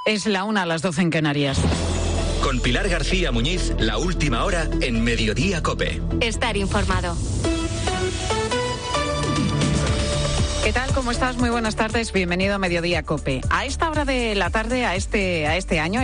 Es la 1 a las 12 en Canarias. Con Pilar García Muñiz, la última hora en Mediodía COPE. Estar informado. ¿Qué tal? ¿Cómo estás? Muy buenas tardes. Bienvenido a Mediodía COPE. A esta hora de la tarde, a este año,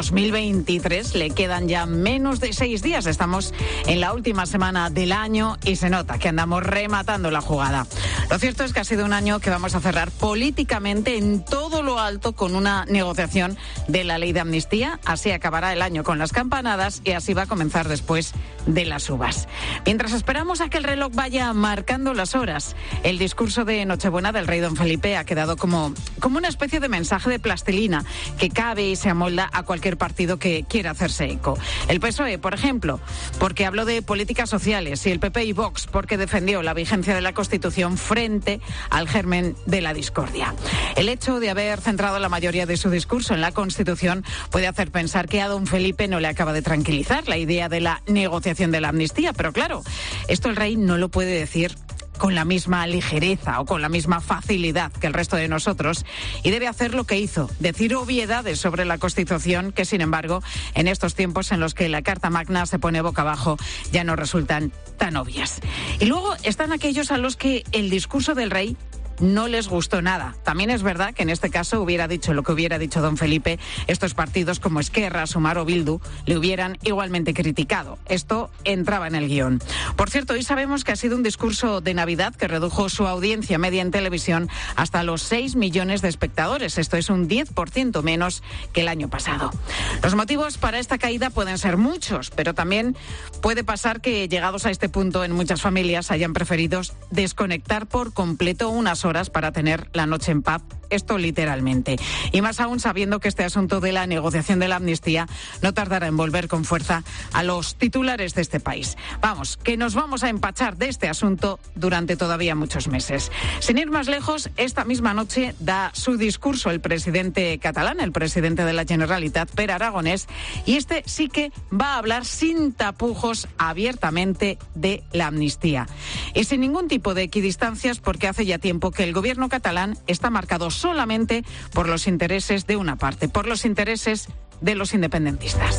2023, le quedan ya menos de 6 días. Estamos en la última semana del año y se nota que andamos rematando la jugada. Lo cierto es que ha sido un año que vamos a cerrar políticamente en todo lo alto con una negociación de la ley de amnistía. Así acabará el año con las campanadas y así va a comenzar después de las uvas. Mientras esperamos a que el reloj vaya marcando las horas, el discurso de Nochebuena del rey don Felipe ha quedado como una especie de mensaje de plastilina que cabe y se amolda a cualquier partido que quiera hacerse eco. El PSOE, por ejemplo, porque habló de políticas sociales, y el PP y Vox porque defendió la vigencia de la Constitución frente al germen de la discordia. El hecho de haber centrado la mayoría de su discurso en la Constitución puede hacer pensar que a don Felipe no le acaba de tranquilizar la idea de la negociación de la amnistía, pero claro, esto el rey no lo puede decir con la misma ligereza o con la misma facilidad que el resto de nosotros, y debe hacer lo que hizo, decir obviedades sobre la Constitución que, sin embargo, en estos tiempos en los que la Carta Magna se pone boca abajo, ya no resultan tan obvias. Y luego están aquellos a los que el discurso del rey no les gustó nada. También es verdad que en este caso hubiera dicho lo que hubiera dicho don Felipe, estos partidos como Esquerra, Sumar o Bildu le hubieran igualmente criticado. Esto entraba en el guión. Por cierto, hoy sabemos que ha sido un discurso de Navidad que redujo su audiencia media en televisión hasta los 6 millones de espectadores. Esto es un 10% menos que el año pasado. Los motivos para esta caída pueden ser muchos, pero también puede pasar que, llegados a este punto, en muchas familias hayan preferido desconectar por completo unas horas para tener la noche en paz, esto literalmente. Y más aún sabiendo que este asunto de la negociación de la amnistía no tardará en volver con fuerza a los titulares de este país. Vamos, que nos vamos a empachar de este asunto durante todavía muchos meses. Sin ir más lejos, esta misma noche da su discurso el presidente catalán, el presidente de la Generalitat, Pere Aragonès, y este sí que va a hablar sin tapujos abiertamente de la amnistía. Y sin ningún tipo de equidistancias, porque hace ya tiempo que el gobierno catalán está marcado solamente por los intereses de una parte, por los intereses de los independentistas.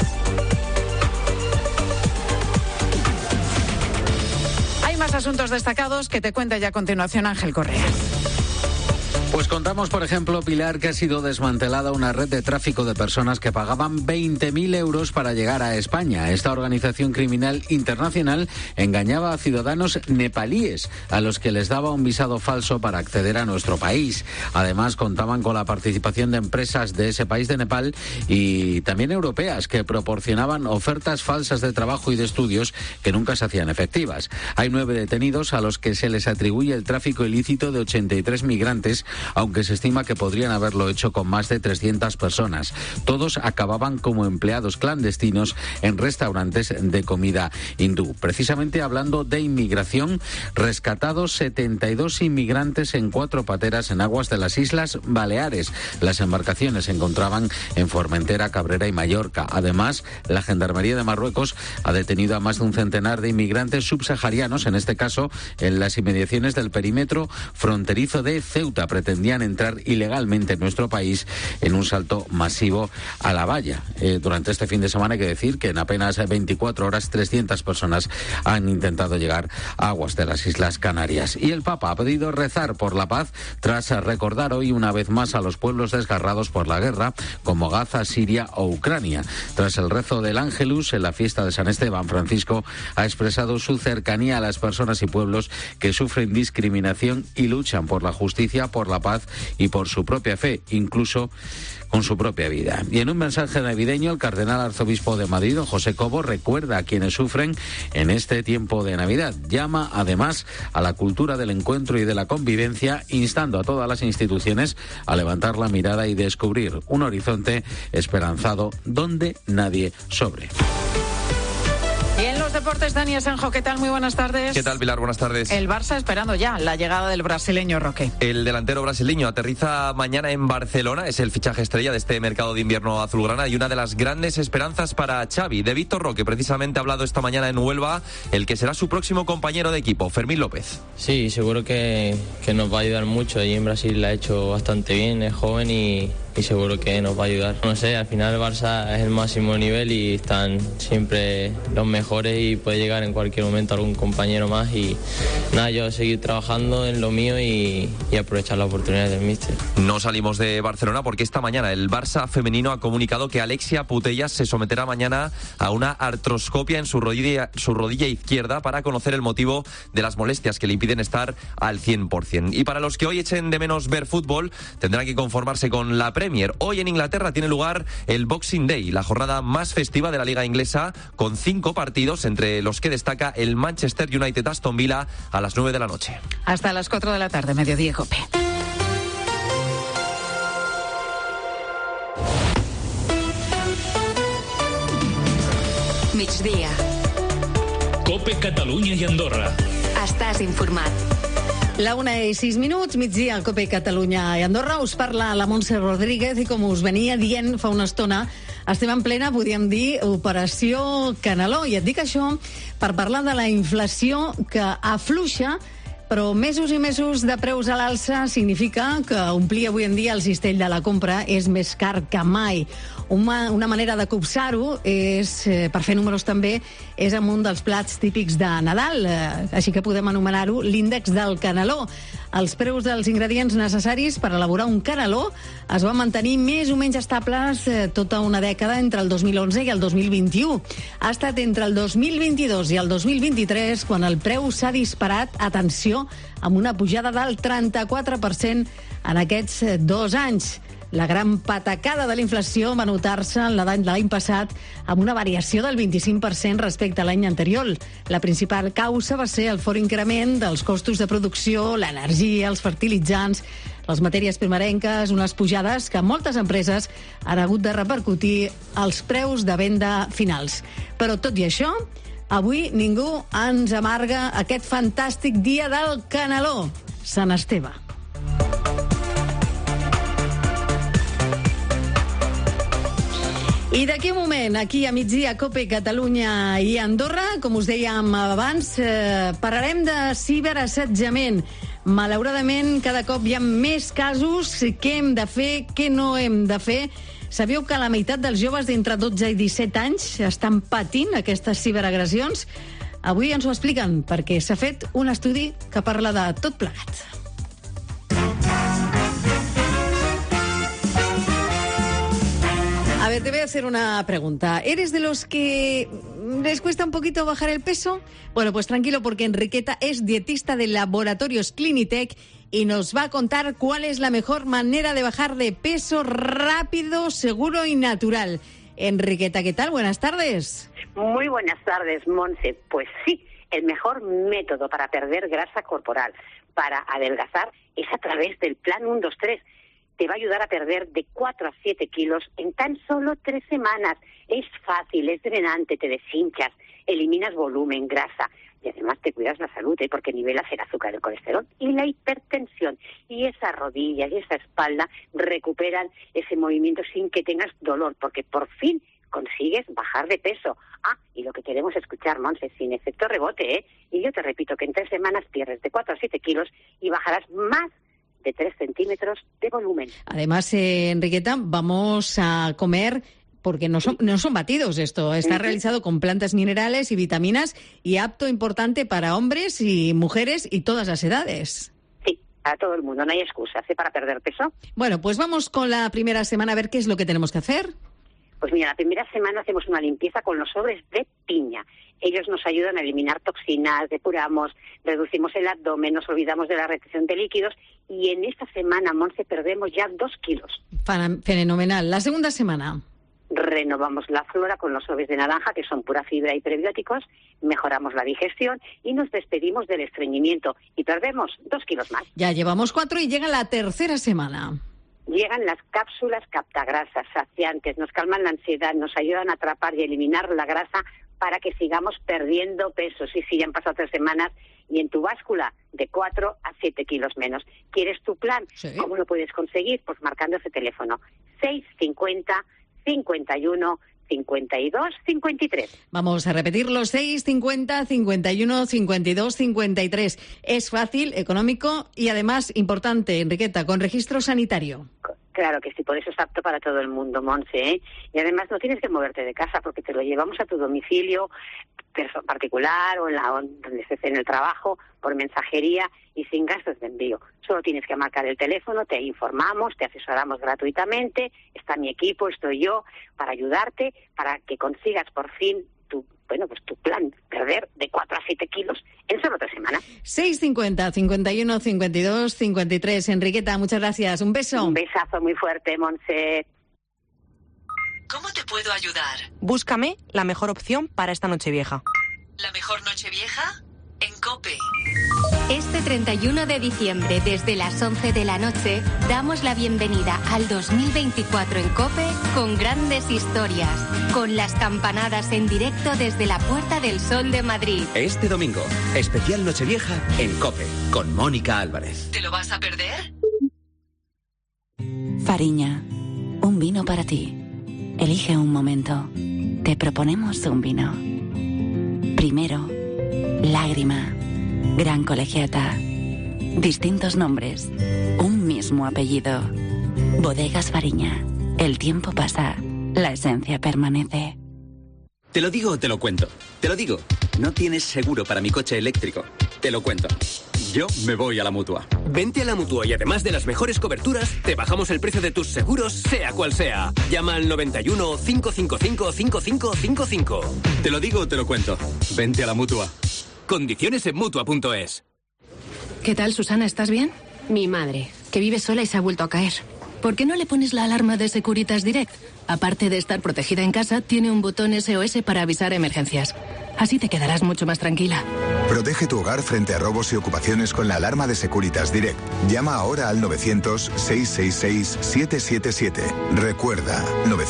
Hay más asuntos destacados que te cuenta ya a continuación Ángel Correa. Pues contamos, por ejemplo, Pilar, que ha sido desmantelada una red de tráfico de personas que pagaban 20.000 euros para llegar a España. Esta organización criminal internacional engañaba a ciudadanos nepalíes, a los que les daba un visado falso para acceder a nuestro país. Además, contaban con la participación de empresas de ese país de Nepal y también europeas, que proporcionaban ofertas falsas de trabajo y de estudios que nunca se hacían efectivas. Hay 9 detenidos a los que se les atribuye el tráfico ilícito de 83 migrantes, aunque se estima que podrían haberlo hecho con más de 300 personas. Todos acababan como empleados clandestinos en restaurantes de comida hindú. Precisamente hablando de inmigración, rescatados 72 inmigrantes en 4 pateras en aguas de las Islas Baleares. Las embarcaciones se encontraban en Formentera, Cabrera y Mallorca. Además, la Gendarmería de Marruecos ha detenido a más de un centenar de inmigrantes subsaharianos, en este caso en las inmediaciones del perímetro fronterizo de Ceuta. Pretendían entrar ilegalmente en nuestro país en un salto masivo a la valla. Durante este fin de semana hay que decir que en apenas 24 horas 300 personas han intentado llegar a aguas de las Islas Canarias. Y el Papa ha pedido rezar por la paz tras recordar hoy una vez más a los pueblos desgarrados por la guerra, como Gaza, Siria o Ucrania. Tras el rezo del Ángelus en la fiesta de San Esteban, Francisco ha expresado su cercanía a las personas y pueblos que sufren discriminación y luchan por la justicia, por la paz y por su propia fe, incluso con su propia vida. Y en un mensaje navideño, el cardenal arzobispo de Madrid, don José Cobo, recuerda a quienes sufren en este tiempo de Navidad. Llama además a la cultura del encuentro y de la convivencia, instando a todas las instituciones a levantar la mirada y descubrir un horizonte esperanzado donde nadie sobre. Y en los deportes, Dani Asenjo, ¿qué tal? Muy buenas tardes. ¿Qué tal, Pilar? Buenas tardes. El Barça esperando ya la llegada del brasileño Roque. El delantero brasileño aterriza mañana en Barcelona, es el fichaje estrella de este mercado de invierno azulgrana y una de las grandes esperanzas para Xavi. De Víctor Roque, precisamente ha hablado esta mañana en Huelva, el que será su próximo compañero de equipo, Fermín López. Sí, seguro que nos va a ayudar mucho. Allí en Brasil la ha hecho bastante bien, es joven y seguro que nos va a ayudar. No sé, al final el Barça es el máximo nivel y están siempre los mejores y puede llegar en cualquier momento algún compañero más y nada, yo seguir trabajando en lo mío y aprovechar la oportunidad del míster. No salimos de Barcelona porque esta mañana el Barça femenino ha comunicado que Alexia Putellas se someterá mañana a una artroscopia en su rodilla izquierda para conocer el motivo de las molestias que le impiden estar al 100%. Y para los que hoy echen de menos ver fútbol, tendrán que conformarse con la Premier. Hoy en Inglaterra tiene lugar el Boxing Day, la jornada más festiva de la liga inglesa, con 5 partidos, entre los que destaca el Manchester United-Aston Villa a las 9 de la noche. Hasta las 4 de la tarde, Mediodía COPE. Migdia. COPE Catalunya i Andorra. Estàs informat. La 1:06, migdia al COPE Catalunya i Andorra. Us parla la Montse Rodríguez i com us venia dient fa una estona, estem en plena, podríem dir, operació Canaló. I et dic això per parlar de la inflació que afluixa, però mesos i mesos de preus a l'alça significa que omplir avui en dia el cistell de la compra és més car que mai. Una manera de copsar-ho és, per fer números també, és amb un dels plats típics de Nadal, així que podem anomenar-ho l'índex del caneló. Els preus dels ingredients necessaris per elaborar un caneló es van mantenir més o menys estables tota una dècada entre el 2011 i el 2021. Ha estat entre el 2022 i el 2023 quan el preu s'ha disparat, atenció, amb una pujada del 34% en aquests 2 anys. La gran patacada de la inflació va notar-se en l'any passat amb una variació del 25% respecte a l'any anterior. La principal causa va ser el fort increment dels costos de producció, l'energia, els fertilitzants, les matèries primerenques, unes pujades que moltes empreses han hagut de repercutir als preus de venda finals. Però tot i això, avui ningú ens amarga aquest fantàstic dia del caneló, Sant Esteve. I d'aquí un moment, aquí a migdia, COPE Catalunya i Andorra, com us dèiem abans, parlarem de ciberassetjament. Malauradament, cada cop hi ha més casos. Què hem de fer, què no hem de fer? Sabíeu que la meitat dels joves d'entre 12 i 17 anys estan patint aquestes ciberagressions? Avui ens ho expliquen, perquè s'ha fet un estudi que parla de tot plegat. A ver, te voy a hacer una pregunta. ¿Eres de los que les cuesta un poquito bajar el peso? Bueno, pues tranquilo, porque Enriqueta es dietista de Laboratorios Clinitec y nos va a contar cuál es la mejor manera de bajar de peso rápido, seguro y natural. Enriqueta, ¿qué tal? Buenas tardes. Muy buenas tardes, Montse. Pues sí, el mejor método para perder grasa corporal, para adelgazar, es a través del Plan 1-2-3. Te va a ayudar a perder de 4 a 7 kilos en tan solo 3 semanas. Es fácil, es drenante, te deshinchas, eliminas volumen, grasa y además te cuidas la salud, porque nivelas el azúcar, el colesterol y la hipertensión. Y esas rodillas y esa espalda recuperan ese movimiento sin que tengas dolor, porque por fin consigues bajar de peso. Y lo que queremos escuchar, Monse, sin efecto rebote, Y yo te repito que en 3 semanas pierdes de 4 a 7 kilos y bajarás más de 3 centímetros de volumen. Además, Enriqueta, vamos a comer, porque no son batidos esto, está realizado con plantas minerales y vitaminas y apto, importante para hombres y mujeres y todas las edades. Sí, para todo el mundo, no hay excusas para perder peso. Bueno, pues vamos con la primera semana a ver qué es lo que tenemos que hacer. Pues mira, la primera semana hacemos una limpieza con los sobres de piña. Ellos nos ayudan a eliminar toxinas, depuramos, reducimos el abdomen, nos olvidamos de la retención de líquidos y en esta semana, Monse, perdemos ya 2 kilos. Fenomenal. La segunda semana. Renovamos la flora con los sobres de naranja, que son pura fibra y prebióticos, mejoramos la digestión y nos despedimos del estreñimiento y perdemos 2 kilos más. Ya llevamos 4 y llega la tercera semana. Llegan las cápsulas captagrasas saciantes, nos calman la ansiedad, nos ayudan a atrapar y eliminar la grasa para que sigamos perdiendo peso. Sí, ya han pasado 3 semanas y en tu báscula de 4 a 7 kilos menos. ¿Quieres tu plan? Sí. ¿Cómo lo puedes conseguir? Pues marcando ese teléfono 650 51 52 53. Vamos a repetirlo, 650 51 52 53. Es fácil, económico y además importante, Enriqueta, con registro sanitario. Claro que sí, por eso es apto para todo el mundo, Monse, ¿eh? Y además no tienes que moverte de casa porque te lo llevamos a tu domicilio particular o donde estés en el trabajo, por mensajería y sin gastos de envío. Solo tienes que marcar el teléfono, te informamos, te asesoramos gratuitamente, está mi equipo, estoy yo, para ayudarte, para que consigas por fin tu plan, perder de 4 a 7 kilos en solo 3 semanas. 650 51 52 53. Enriqueta, muchas gracias. Un beso. Un besazo muy fuerte, Monse. ¿Cómo te puedo ayudar? Búscame la mejor opción para esta Nochevieja. ¿La mejor Nochevieja? En COPE. Este 31 de diciembre, desde las 11 de la noche, damos la bienvenida al 2024 en COPE con grandes historias, con las campanadas en directo desde la Puerta del Sol de Madrid. Este domingo, especial Nochevieja en COPE, con Mónica Álvarez. ¿Te lo vas a perder? Fariña, un vino para ti. Elige un momento. Te proponemos un vino. Primero, Lágrima, Gran Colegiata. Distintos nombres, un mismo apellido. Bodegas Fariña. El tiempo pasa, la esencia permanece. Te lo digo o te lo cuento. Te lo digo. No tienes seguro para mi coche eléctrico. Te lo cuento. Yo me voy a la Mutua. Vente a la Mutua y además de las mejores coberturas, te bajamos el precio de tus seguros, sea cual sea. Llama al 91 555 5555. Te lo digo o te lo cuento. Vente a la Mutua. Condiciones en Mutua.es. ¿Qué tal, Susana? ¿Estás bien? Mi madre, que vive sola y se ha vuelto a caer. ¿Por qué no le pones la alarma de Securitas Direct? Aparte de estar protegida en casa, tiene un botón SOS para avisar emergencias. Así te quedarás mucho más tranquila. Protege tu hogar frente a robos y ocupaciones con la alarma de Securitas Direct. Llama ahora al 900-666-777. Recuerda,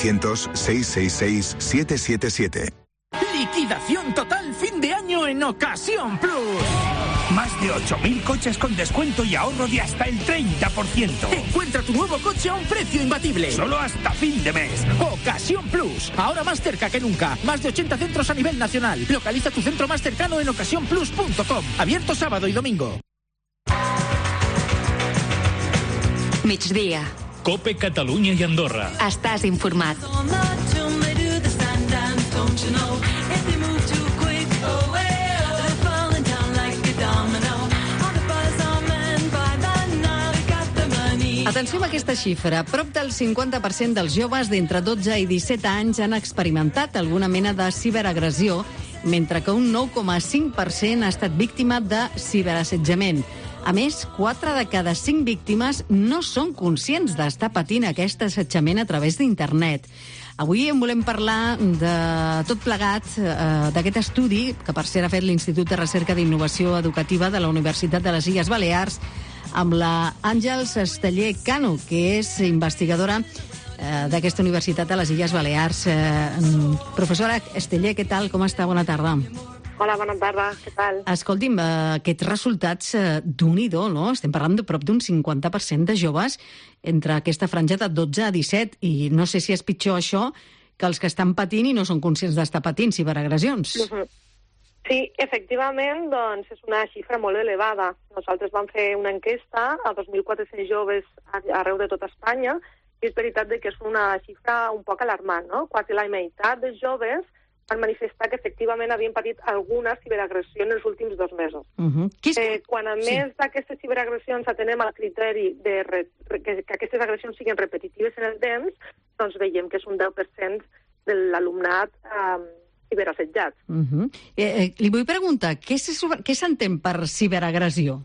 900-666-777. Liquidación total fin de año en Ocasión Plus. Más de 8.000 coches con descuento y ahorro de hasta el 30%. Encuentra tu nuevo coche a un precio imbatible. Solo hasta fin de mes. Ocasión Plus. Ahora más cerca que nunca. Más de 80 centros a nivel nacional. Localiza tu centro más cercano en ocasiónplus.com. Abierto sábado y domingo. Migdia. COPE Catalunya i Andorra. Estàs informat. Atenció amb aquesta xifra. Prop del 50% dels joves d'entre 12 i 17 anys han experimentat alguna mena de ciberagressió, mentre que un 9,5% ha estat víctima de ciberassetjament. A més, 4 de cada 5 víctimes no són conscients d'estar patint aquest assetjament a través d'internet. Avui en volem parlar de tot plegat, d'aquest estudi, que per cert ha fet l'Institut de Recerca d'Innovació Educativa de la Universitat de les Illes Balears, amb la Àngels Esteller Cano, que és investigadora d'aquesta Universitat de les Illes Balears. Professora Esteller, què tal? Com està? Bona tarda. Hola, bona tarda. Què tal? Escolti'm, aquests resultats d'un-i-do, no? Estem parlant de prop d'un 50% de joves entre aquesta franja de 12 a 17, i no sé si és pitjor això que els que estan patint i no són conscients d'estar patint ciberagressions. Sí, efectivament, doncs és una xifra molt elevada. Nosaltres vam fer una enquesta a 2.400 joves arreu de tot Espanya i és veritat que és una xifra un poc alarmant, no? Quasi la meitat dels joves van manifestar que efectivament havien patit alguna ciberagressió en els últims 2 mesos. Quan a més d'aquestes ciberagressions atenem al criteri que aquestes agressions siguin repetitives en el temps, doncs veiem que és un 10% de l'alumnat ciberassetjats. Li vull preguntar, què s'entén per ciberagressió?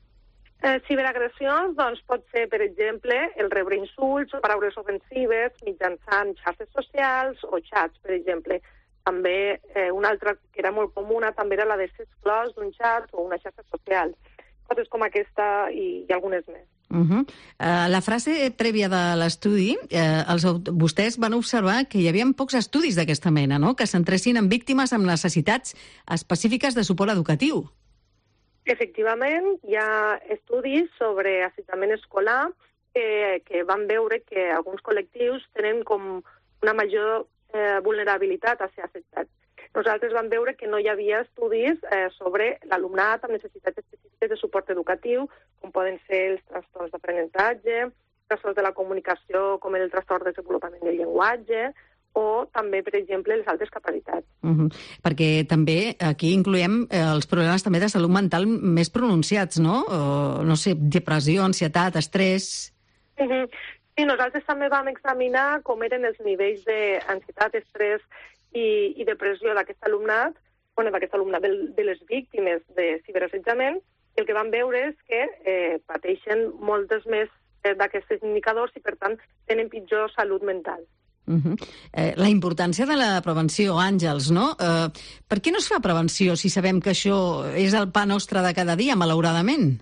Ciberagressions doncs, pot ser, per exemple, el rebre insults o paraules ofensives mitjançant xarxes socials o xats, per exemple. També una altra que era molt comuna també era la de ser exclòs d'un xat o una xarxa social. Coses com aquesta i algunes més. La frase prèvia de l'estudi, vostès van observar que hi havia pocs estudis d'aquesta mena, no? Que centressin en víctimes amb necessitats específiques de suport educatiu. Efectivament, hi ha estudis sobre assetjament escolar que van veure que alguns col·lectius tenen com una major vulnerabilitat a ser assetjats. Nosaltres vam veure que no hi havia estudis sobre l'alumnat amb necessitats específiques de suport educatiu, com poden ser els trastorns d'aprenentatge, trastorns de la comunicació com el trastorn de desenvolupament del llenguatge o també, per exemple, les altres capacitats. Perquè també aquí incloem els problemes també de salut mental més pronunciats, no? No sé, depressió, ansietat, estrès... Sí, nosaltres també vam examinar com eren els nivells d'ansietat, estrès i depressió d'aquest alumnat, de les víctimes de ciberassetjament, i el que vam veure és que pateixen moltes més d'aquests indicadors i, per tant, tenen pitjor salut mental. La importància de la prevenció, Àngels, no? Per què no es fa prevenció si sabem que això és el pa nostre de cada dia, malauradament?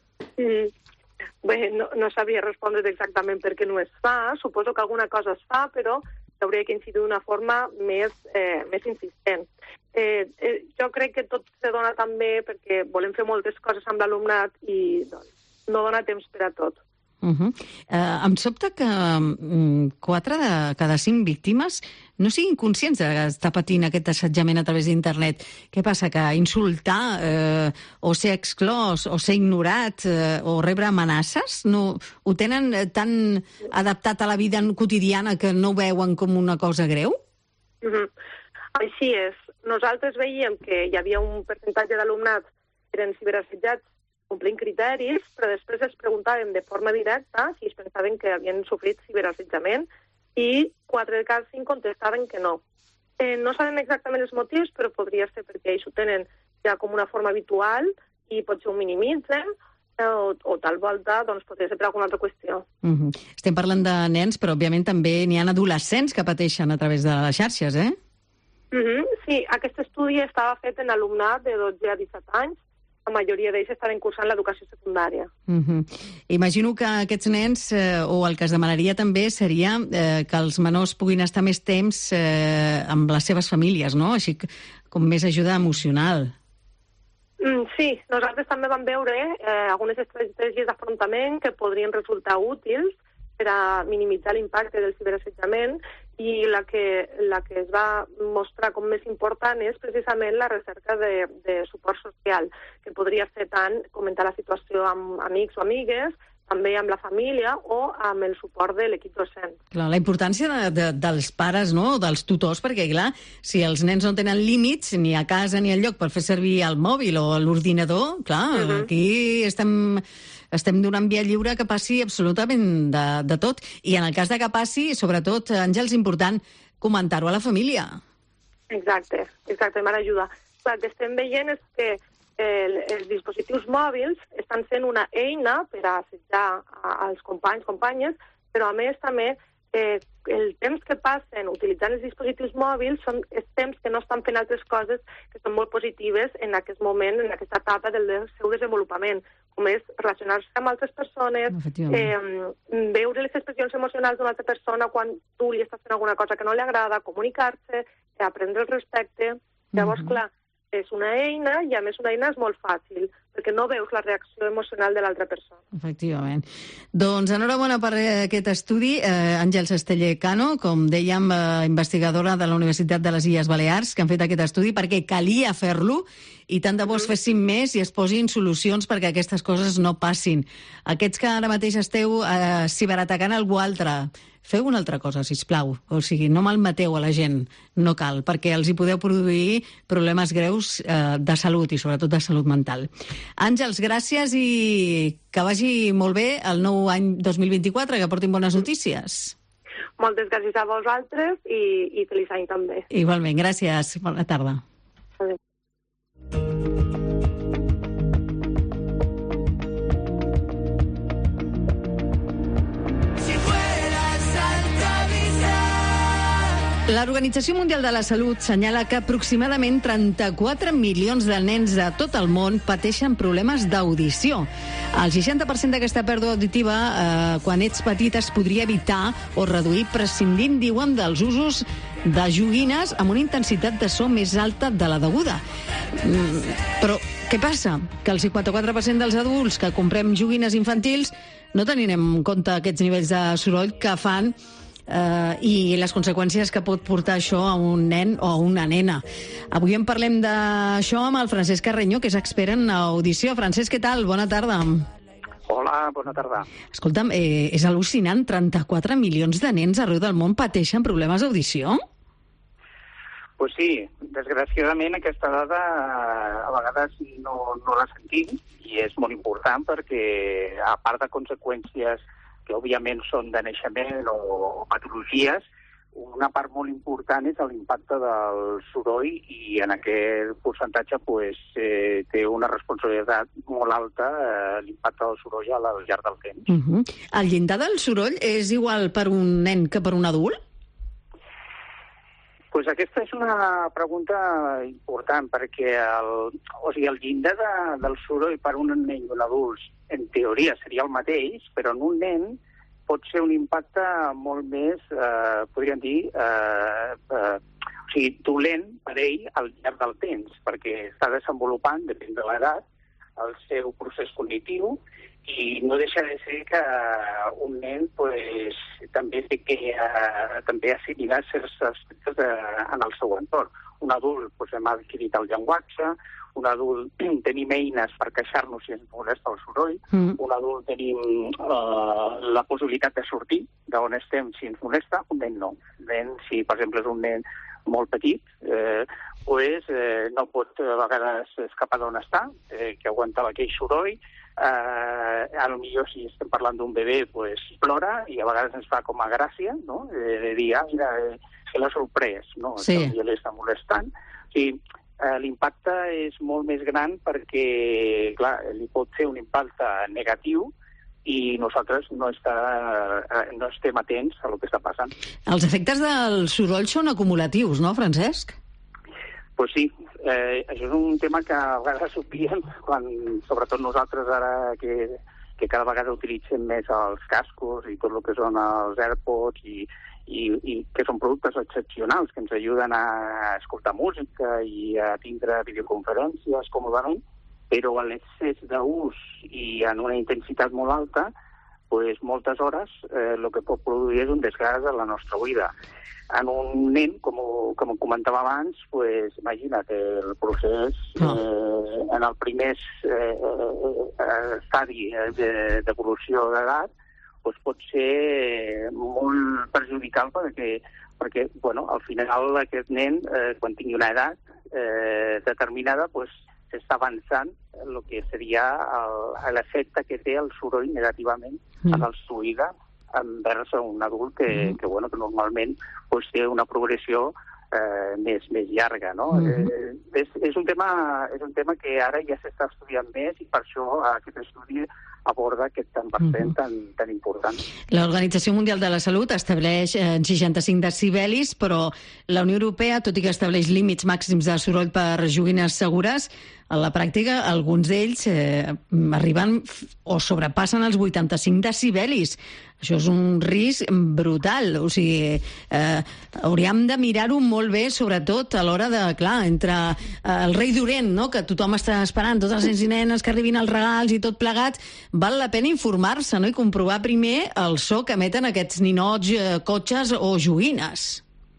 Bé, no sabria respondre exactament per què no es fa. Suposo que alguna cosa es fa, però s'hauria que incidir d'una forma més insistent. Jo crec que tot se dona també perquè volem fer moltes coses amb l'alumnat i no dona temps per a tot. Em sobta que 4 de cada 5 víctimes no siguin conscients d'estar patint aquest assetjament a través d'internet. Què passa? Que insultar o ser exclòs o ser ignorat o rebre amenaces ho tenen tan adaptat a la vida quotidiana que no ho veuen com una cosa greu? Així és. Nosaltres veiem que hi havia un percentatge d'alumnat que eren ciberassetjats complint criteris, però després els preguntàvem de forma directa si es pensaven que havien sofrit ciberassetjament i 4 de cada 5 contestaven que no. No sabem exactament els motius, però podria ser perquè ells ho tenen ja com una forma habitual i potser ho minimitzen o tal volta podria ser per alguna altra qüestió. Estem parlant de nens, però òbviament també n'hi ha adolescents que pateixen a través de les xarxes, eh? Sí, aquest estudi estava fet en alumnat de 12 a 17 anys. La majoria d'ells estaven cursant l'educació secundària. Imagino que aquests nens, o el que es demanaria també, seria que els menors puguin estar més temps amb les seves famílies, no? Així com més ajuda emocional. Sí, nosaltres també vam veure algunes estratègies d'afrontament que podrien resultar útils per a minimitzar l'impacte del ciberassetjament i la que es va mostrar com més important és precisament la recerca de suport social, que podria ser tant comentar la situació amb amics o amigues, també amb la família o amb el suport de l'equip docent. Clar, la importància dels pares, no?, dels tutors, perquè, clar, si els nens no tenen límits ni a casa ni al lloc per fer servir el mòbil o l'ordinador, clar, aquí estem donant via lliure que passi absolutament de tot. I en el cas de que passi, sobretot, Àngels, important comentar-ho a la família. Exacte, m'ha d'ajudar. El que estem veient és que els dispositius mòbils estan sent una eina per a assetjar als companys, companyes, però a més també el temps que passen utilitzant els dispositius mòbils són els temps que no estan fent altres coses que són molt positives en aquest moment, en aquesta etapa del seu desenvolupament, com és relacionar-se amb altres persones, veure les expressions emocionals d'una altra persona quan tu li estàs fent alguna cosa que no li agrada, comunicar-se, aprendre el respecte. Llavors, clar, és una eina i a més una eina és molt fàcil perquè no veus la reacció emocional de l'altra persona. Efectivament. Doncs enhorabona per aquest estudi. Àngels Esteller Cano, com dèiem, investigadora de la Universitat de les Illes Balears, que han fet aquest estudi perquè calia fer-lo i tant de bo es fessin més i es posin solucions perquè aquestes coses no passin. Aquests que ara mateix esteu ciberatacant algú altre, feu una altra cosa, sisplau. O sigui, no malmeteu a la gent, no cal, perquè els hi podeu produir problemes greus de salut i sobretot de salut mental. Àngels, gràcies i que vagi molt bé el nou any 2024, que portin bones notícies. Moltes gràcies a vosaltres i feliç any també. Igualment, gràcies. Bona tarda. Adéu. L'Organització Mundial de la Salut senyala que aproximadament 34 milions de nens de tot el món pateixen problemes d'audició. El 60% d'aquesta pèrdua auditiva, quan ets petit, es podria evitar o reduir prescindint, diuen, dels usos de joguines amb una intensitat de so més alta de la deguda. Però què passa? Que el 54% dels adults que comprem joguines infantils no tenim en compte aquests nivells de soroll que fan i les conseqüències que pot portar això a un nen o a una nena. Avui en parlem d'això amb el Francesc Carreño, que és expert en audició. Francesc, què tal? Bona tarda. Hola, bona tarda. Escolta'm, és al·lucinant, 34 milions de nens arreu del món pateixen problemes d'audició? Pues sí, desgraciadament aquesta dada a vegades no la sentim i és molt important perquè, a part de conseqüències que òbviament són de naixement o patologies, una part molt important és l'impacte del soroll i en aquest percentatge té una responsabilitat molt alta l'impacte del soroll al llarg del temps. El llindar del soroll és igual per un nen que per un adult? Pues aquesta és una pregunta important perquè el llindar del soroll per un nen i un adult en teoria seria el mateix, però en un nen pot ser un impacte molt més, podríem dir, dolent per ell al llarg del temps, perquè està desenvolupant, depèn de l'edat, el seu procés cognitiu i no deixa de ser que un nen també té que assimilar certs aspectes en el seu entorn. Un adult hem adquirit el llenguatge, un adult tenim eines per queixar-nos si ens molesta el soroll, un adult tenim la possibilitat de sortir d'on estem si ens molesta, un nen no. Si, per exemple, és un nen molt petit, no pot a vegades escapar d'on està, que aguanta aquell soroll. Potser si estem parlant d'un bebè, plora i a vegades ens fa com a gràcia, no? De dir, mira, se l'ha sorprès, no? Sí. Que l'està molestant. O sigui, l'impacte és molt més gran perquè, clar, li pot fer un impacte negatiu i nosaltres no estem atents a el que està passant. Els efectes del soroll són acumulatius, no, Francesc? Pues sí, això és un tema que a vegades s'obvien, sobretot nosaltres ara que cada vegada utilitzem més els cascos i tot el que són els AirPods i que són productes excepcionals que ens ajuden a escoltar música i a tindre videoconferències còmodament, però a l'excés d'ús i en una intensitat molt alta, moltes hores el que pot produir és un desgast a la nostra oïda. En un nen, com comentava abans, imagina't, el procés en el primer estadi d'evolució d'edat pot ser molt perjudicial perquè al final aquest nen, quan tingui una edat determinada, s'està avançant el que seria l'efecte que té el soroll negativament en el seu oïda envers un adult que normalment té una progressió més llarga, no? És un tema que ara ja s'està estudiant més i per això aquest estudi aborda aquest tant per cent tan important. L'Organització Mundial de la Salut estableix 65 decibelis, però la Unió Europea, tot i que estableix límits màxims de soroll per joguines segures, a la pràctica alguns d'ells arriben o sobrepassen els 85 decibelis. Això és un risc brutal. O sigui, hauríem de mirar-ho molt bé, sobretot a l'hora de, clar, entre el rei d'Orient, no?, que tothom està esperant, tots els nens i nenes que arribin els regals i tot plegat, val la pena informar-se, no?, i comprovar primer el so que emeten aquests ninots, cotxes o joguines.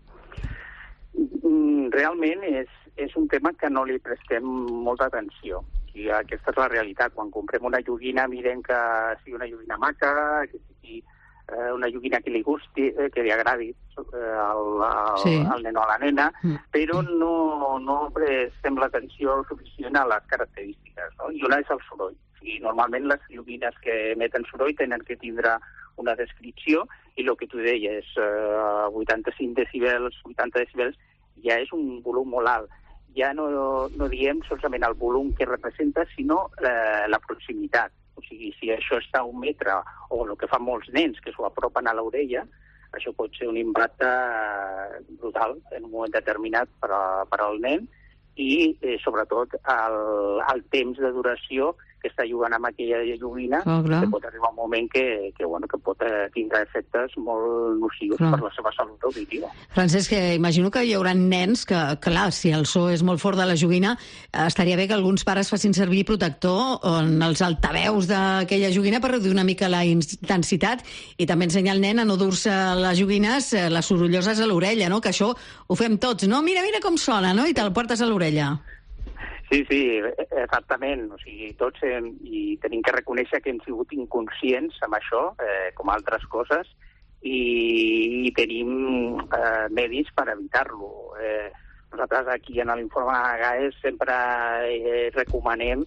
Realment és un tema que no li prestem molta atenció. I aquesta és la realitat. Quan comprem una joguina mirem que sigui una joguina maca, que sigui una joguina que li gusti, que li agradi al nen o a la nena, però no prestem l'atenció suficient a les característiques, no? I una és el soroll. I normalment les joguines que emeten soroll tenen que tindre una descripció i el que tu deies, 85 decibels, 80 decibels, ja és un volum molt alt. Ja no diem solament el volum que representa, sinó la proximitat. O sigui, si això està a 1 metre, o el que fan molts nens, que s'ho apropen a l'orella, això pot ser un impacte brutal en un moment determinat per al nen i, sobretot, el temps de duració que està jugant amb aquella joguina, que pot arribar un moment que pot tindre efectes molt nocius per la seva salut auditiva. Francesc, imagino que hi haurà nens que, clar, si el so és molt fort de la joguina, estaria bé que alguns pares facin servir protector en els altaveus d'aquella joguina per reduir una mica la intensitat i també ensenyar al nen a no dur-se les joguines, les sorolloses a l'orella, no? Que això ho fem tots, no? Mira com sona, no? I te'l portes a l'orella. Sí, exactament. O sigui, tots i tenim que reconèixer que hem sigut inconscients amb això, com altres coses, i tenim medis per evitar-lo. Nosaltres aquí en l'informe GAES sempre recomanem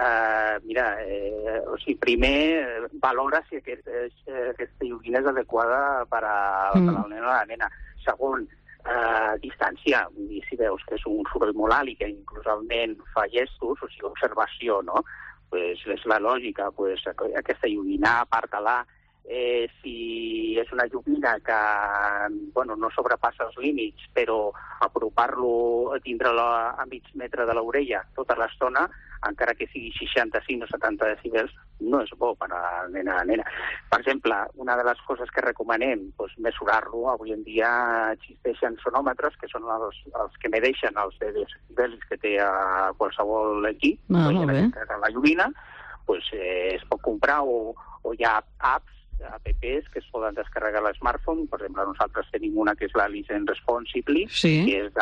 primer valora si aquesta joguina és adequada per al nen o la nena. Segon, distància, vull dir, si veus que és un soroll molt alt i que inclús el nen fa gestos, o sigui, observació, no? Pues és la lògica, pues aquesta joguina, aparta-la. Si és una joguina que no sobrepassa els límits, però apropar-lo, tindre-lo a mig metre de l'orella tota l'estona, encara que sigui 65 o 70 decibels, no és bo per a nena. Per exemple, una de les coses que recomanem, mesurar-lo. Avui en dia existeixen sonòmetres, que són els que medeixen els decibels que té a qualsevol equip, la joguina, es pot comprar o hi ha apps, apps que es poden descarregar a l'smartphone. Per exemple, nosaltres tenim una que és la Listen Responsibly, que és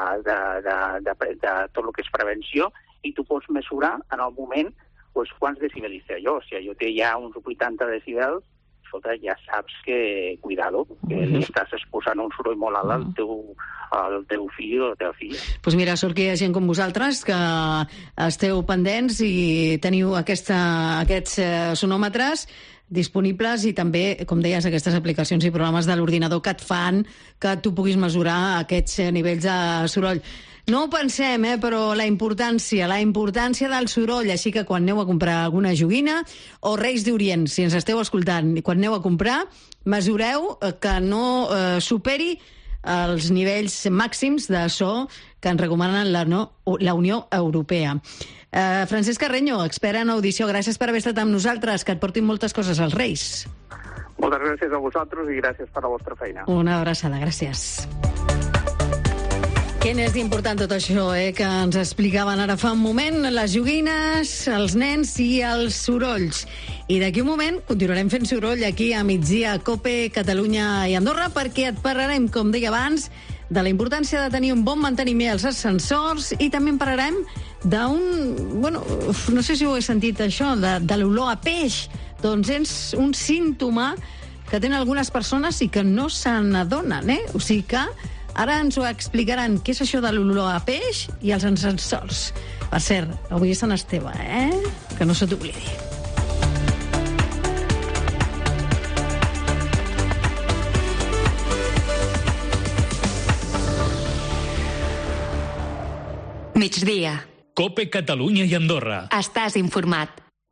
de tot el que és prevenció, i tu pots mesurar en el moment quants decibels té allò. Si allò té ja uns 80 decibels, escolta, ja saps que, cuidado, que li estàs exposant un soroll molt alt al teu fill o la teva filla. Doncs mira, sort que hi ha gent com vosaltres que esteu pendents i teniu aquests sonòmetres disponibles, i també, com deies, aquestes aplicacions i programes de l'ordinador que et fan que tu puguis mesurar aquests nivells de soroll. No ho pensem, però la importància del soroll, així que quan aneu a comprar alguna joguina, o Reis d'Orient, si ens esteu escoltant, quan aneu a comprar, mesureu que no superi els nivells màxims de so que ens recomanen la Unió Europea. Francesc Carreño, expert en audició, gràcies per haver estat amb nosaltres, que et portin moltes coses als Reis. Moltes gràcies a vosaltres i gràcies per la vostra feina. Una abraçada, gràcies. Què n'és d'important tot això, que ens explicaven ara fa un moment, les joguines, els nens i els sorolls. I d'aquí un moment continuarem fent soroll aquí a Migdia, COPE, Catalunya i Andorra, perquè et parlarem, com deia abans, de la importància de tenir un bon manteniment als ascensors, i també en parlarem no sé si ho he sentit això, de l'olor a peix. Doncs és un símptoma que tenen algunes persones i que no se n'adonen, O sigui que ara ens ho explicaran, què és això de l'olor a peix i els ascensors. Per cert, avui és Sant Esteve, que no se t'oblidi. Migdia. COPE Catalunya y Andorra. Estás informat.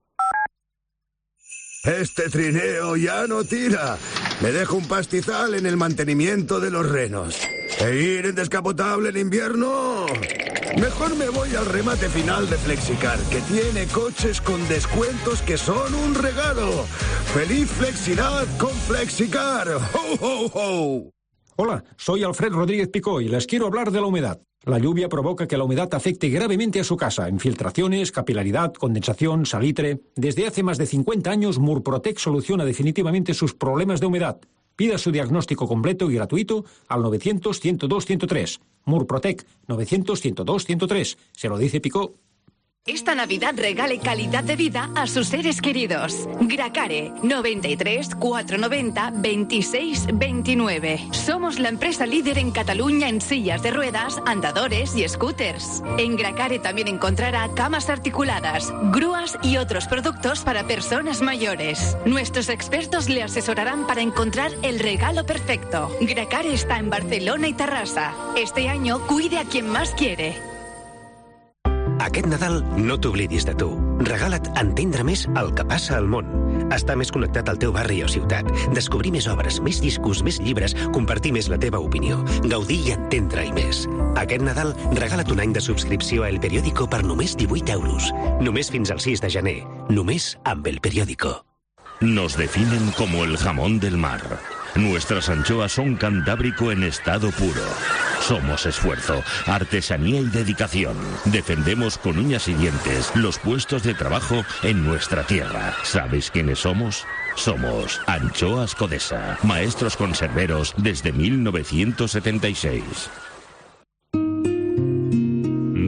Este trineo ya no tira. Me dejo un pastizal en el mantenimiento de los renos. ¿E ir en descapotable en invierno? Mejor me voy al remate final de Flexicar, que tiene coches con descuentos que son un regalo. ¡Feliz Flexidad con Flexicar! ¡Ho, ho, ho! Hola, soy Alfred Rodríguez Picó y les quiero hablar de la humedad. La lluvia provoca que la humedad afecte gravemente a su casa. Infiltraciones, capilaridad, condensación, salitre. Desde hace más de 50 años, Murprotec soluciona definitivamente sus problemas de humedad. Pida su diagnóstico completo y gratuito al 900-102-103. Murprotec, 900-102-103. Se lo dice Picó. Esta Navidad regale calidad de vida a sus seres queridos. Gracare, 93 490 26 29. Somos la empresa líder en Cataluña en sillas de ruedas, andadores y scooters. En Gracare también encontrará camas articuladas, grúas y otros productos para personas mayores. Nuestros expertos le asesorarán para encontrar el regalo perfecto. Gracare está en Barcelona y Terrassa. Este año cuide a quien más quiere. Aquest Nadal no t'oblidis de tu. Regala't entendre més el que passa al món. Estar més connectat al teu barri o ciutat. Descobrir més obres, més discos, més llibres, compartir més la teva opinió. Gaudir i entendre-hi més. Aquest Nadal regala't un any de subscripció a El Periódico per només 18 euros. Només fins al 6 de gener. Només amb El Periódico. Nos definen como el jamón del mar. Nuestras anchoas son cantábrico en estado puro. Somos esfuerzo, artesanía y dedicación. Defendemos con uñas y dientes los puestos de trabajo en nuestra tierra. ¿Sabes quiénes somos? Somos Anchoas Codesa, maestros conserveros desde 1976.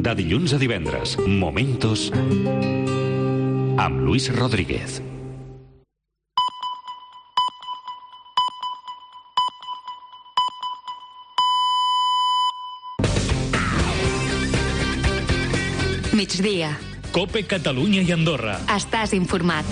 De dilluns a divendres, Momentos amb Luis Rodríguez. Migdia. COPE Catalunya i Andorra. Estàs informat.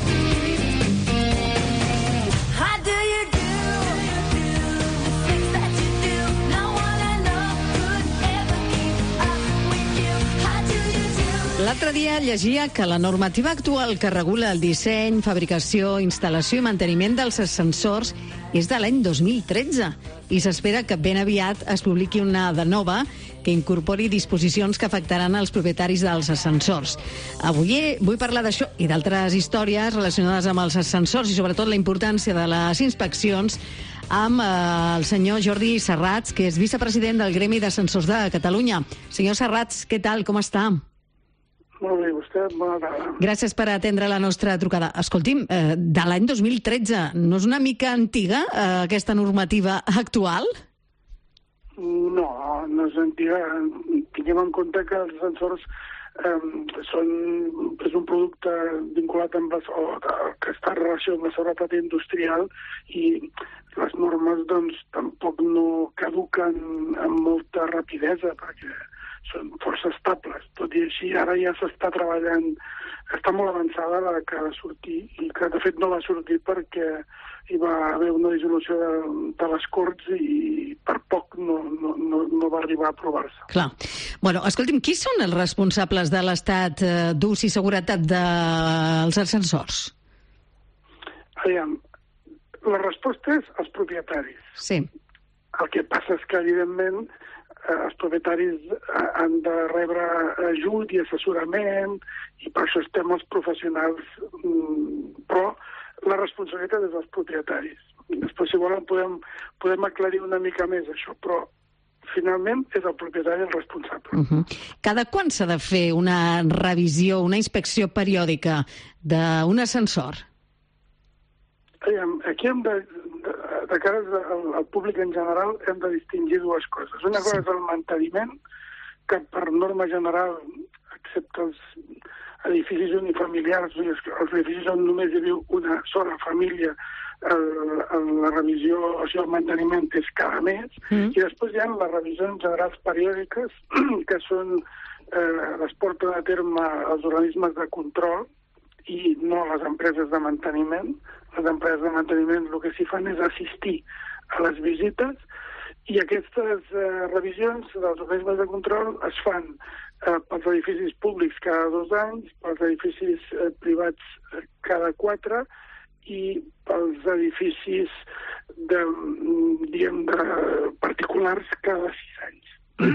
L'altre dia llegia que la normativa actual que regula el disseny, fabricació, instal·lació i manteniment dels ascensors és de l'any 2013 i s'espera que ben aviat es publiqui una de nova que incorpori disposicions que afectaran els propietaris dels ascensors. Avui vull parlar d'això i d'altres històries relacionades amb els ascensors i sobretot la importància de les inspeccions amb el senyor Jordi Serrats, que és vicepresident del Gremi d'Ascensors de Catalunya. Senyor Serrats, què tal? Com està? Molt bé, vostè, bona tarda. Gràcies per atendre la nostra trucada. Escolti'm, de l'any 2013, no és una mica antiga aquesta normativa actual? No, no és antiga. Tinguem en compte que els ascensors és un producte vinculat amb que està en relació amb la seguretat industrial i les normes doncs tampoc no caduquen amb molta rapidesa perquè són força estables. Tot i així, ara ja s'està treballant, està molt avançada la que ha de sortir i que de fet no va sortir perquè hi va haver una dissolució de les Corts i per poc no va arribar a aprovar-se. Clar. Bueno, escolti'm, qui són els responsables de l'estat d'ús i seguretat dels ascensors? Aviam, la resposta és els propietaris. Sí. El que passa és que, evidentment, els propietaris han de rebre ajut i assessorament i per això estem els professionals, però la responsabilitat és dels propietaris. Després, si volen, podem aclarir una mica més això, però finalment és el propietari el responsable. Cada quan s'ha de fer una revisió, una inspecció periòdica d'un ascensor? Aquí hem de cara al públic en general hem de distingir dues coses. Una cosa és el manteniment, que per norma general, excepte els edificis unifamiliars, els edificis on només hi viu una sola família, la revisió, o sigui, el manteniment és cada mes, i després hi ha les revisions generals periòdiques, que són, les porten a terme els organismes de control, i no les empreses de manteniment. Les empreses de manteniment el que s'hi fan és assistir a les visites i aquestes revisions dels organismes de control es fan pels edificis públics cada 2 anys, pels edificis privats cada 4 i pels edificis de particulars cada 6 anys.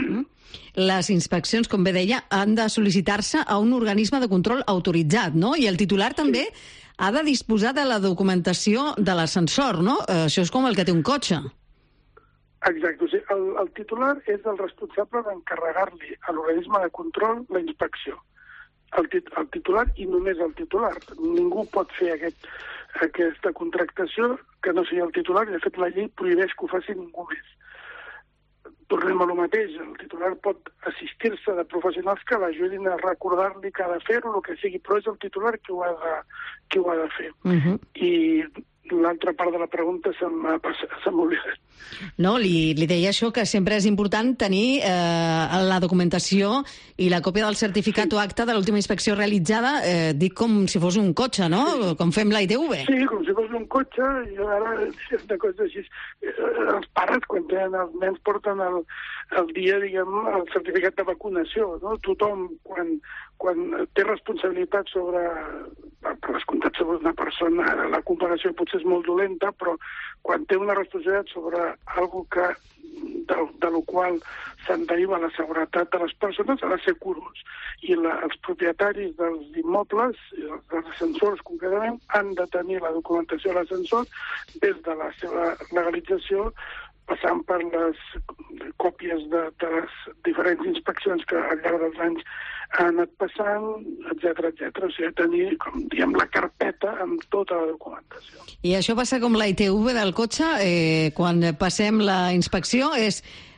Les inspeccions, com bé deia, han de sol·licitar-se a un organisme de control autoritzat, no? I el titular també ha de disposar de la documentació de l'ascensor, no? Això és com el que té un cotxe. Exacte. O sigui, el titular és el responsable d'encarregar-li a l'organisme de control la inspecció. El titular i només el titular. Ningú pot fer aquesta contractació que no sigui el titular i, de fet, la llei prohibeix que ho faci ningú més. Tornem a lo mateix, el titular pot assistir-se de professionals que l'ajudin a recordar-li que ha de fer-ho, el que sigui, però és el titular qui ho ha de fer. I l'altra part de la pregunta se m'ha oblidat. No, li deia això, que sempre és important tenir la documentació i la còpia del certificat o acte de l'última inspecció realitzada, dic com si fos un cotxe, no? Com fem la ITV. Sí, com si fos un cotxe, i ara una cosa així. Els pares, quan tenen els nens, porten el dia, diguem, el certificat de vacunació, no? Tothom, quan té responsabilitat per descomptat sobre una persona, la comparació potser és molt dolenta, però quan té una responsabilitat sobre alguna de lo qual se'n deriva la seguretat de les persones, ha de ser curós. I els propietaris dels immobles, dels ascensors concretament, han de tenir la documentació de l'ascensor des de la seva legalització, passant per les còpies de les diferents inspeccions que al llarg dels anys han anat passant, etc. O sigui, tenir, com diem, la carpeta amb tota la documentació. I això passa com la ITV del cotxe, quan passem la inspecció, és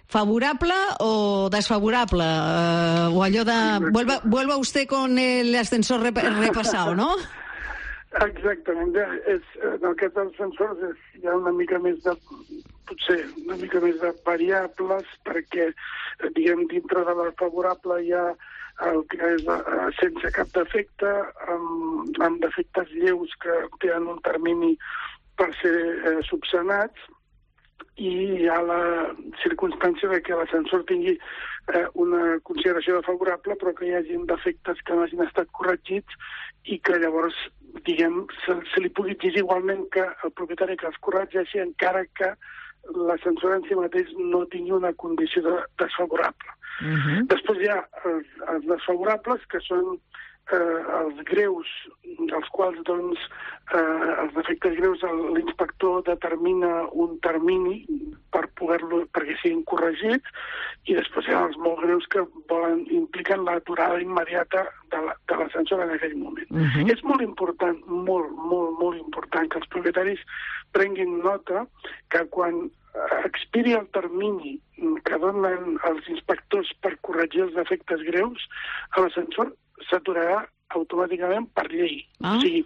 ¿Favorable o desfavorable? O allò de... Vuelva usted con el ascensor repasado, no? Exactament. En el cas dels ascensors hi ha una mica més de... potser una mica més de variables, perquè, diguem, dintre de la favorable hi ha el que és sense cap defecte, amb defectes lleus que tenen un termini per ser subsanats, i hi ha la circumstància de que l'ascensor tingui una consideració de favorable, però que hi hagi defectes que no hagin estat corregits i que llavors, diguem, se li pugui exigir igualment que el propietari que els corregeixi, encara que l'ascensor en si mateix no tingui una condició desfavorable. Després hi ha els desfavorables, que són els greus, dels quals, doncs, els defectes greus, l'inspector determina un termini perquè siguin corregits, i després hi ha els molt greus que impliquen l'aturada immediata de l'ascensor en aquell moment. És molt important, molt important, que els propietaris prenguin nota que quan expiri el termini que donen els inspectors per corregir els defectes greus, l'ascensor s'aturarà automàticament per llei. O sigui,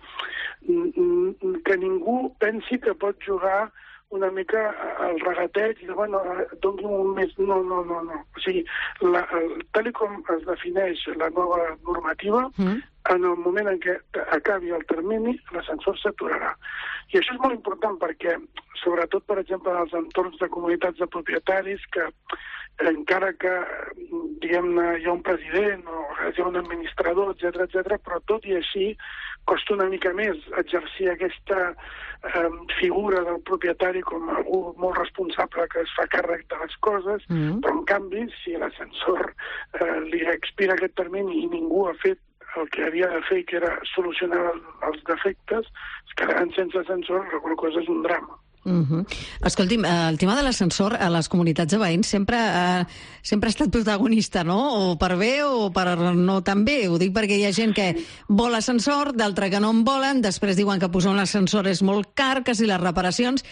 que ningú pensi que pot jugar una mica al regateig i dir, bueno, doni un mes... No. O sigui, tal com es defineix la nova normativa, en el moment en què acabi el termini, l'ascensor s'aturarà. I això és molt important perquè, sobretot, per exemple, en els entorns de comunitats de propietaris, que encara que, diguem-ne, hi ha un president o hi ha un administrador, etc., però tot i així costa una mica més exercir aquesta figura del propietari com algú molt responsable que es fa càrrec de les coses, però en canvi, si l'ascensor li expira aquest termini i ningú ha fet el que havia de fer, que era solucionar els defectes, es quedaran sense ascensor, la qual cosa és un drama. Escolti'm, el tema de l'ascensor a les comunitats de veïns sempre ha estat protagonista, no? O per bé o per no tan bé. Ho dic perquè hi ha gent que vol ascensor, d'altra que no en volen, després diuen que posar un ascensor és molt car, que si les reparacions...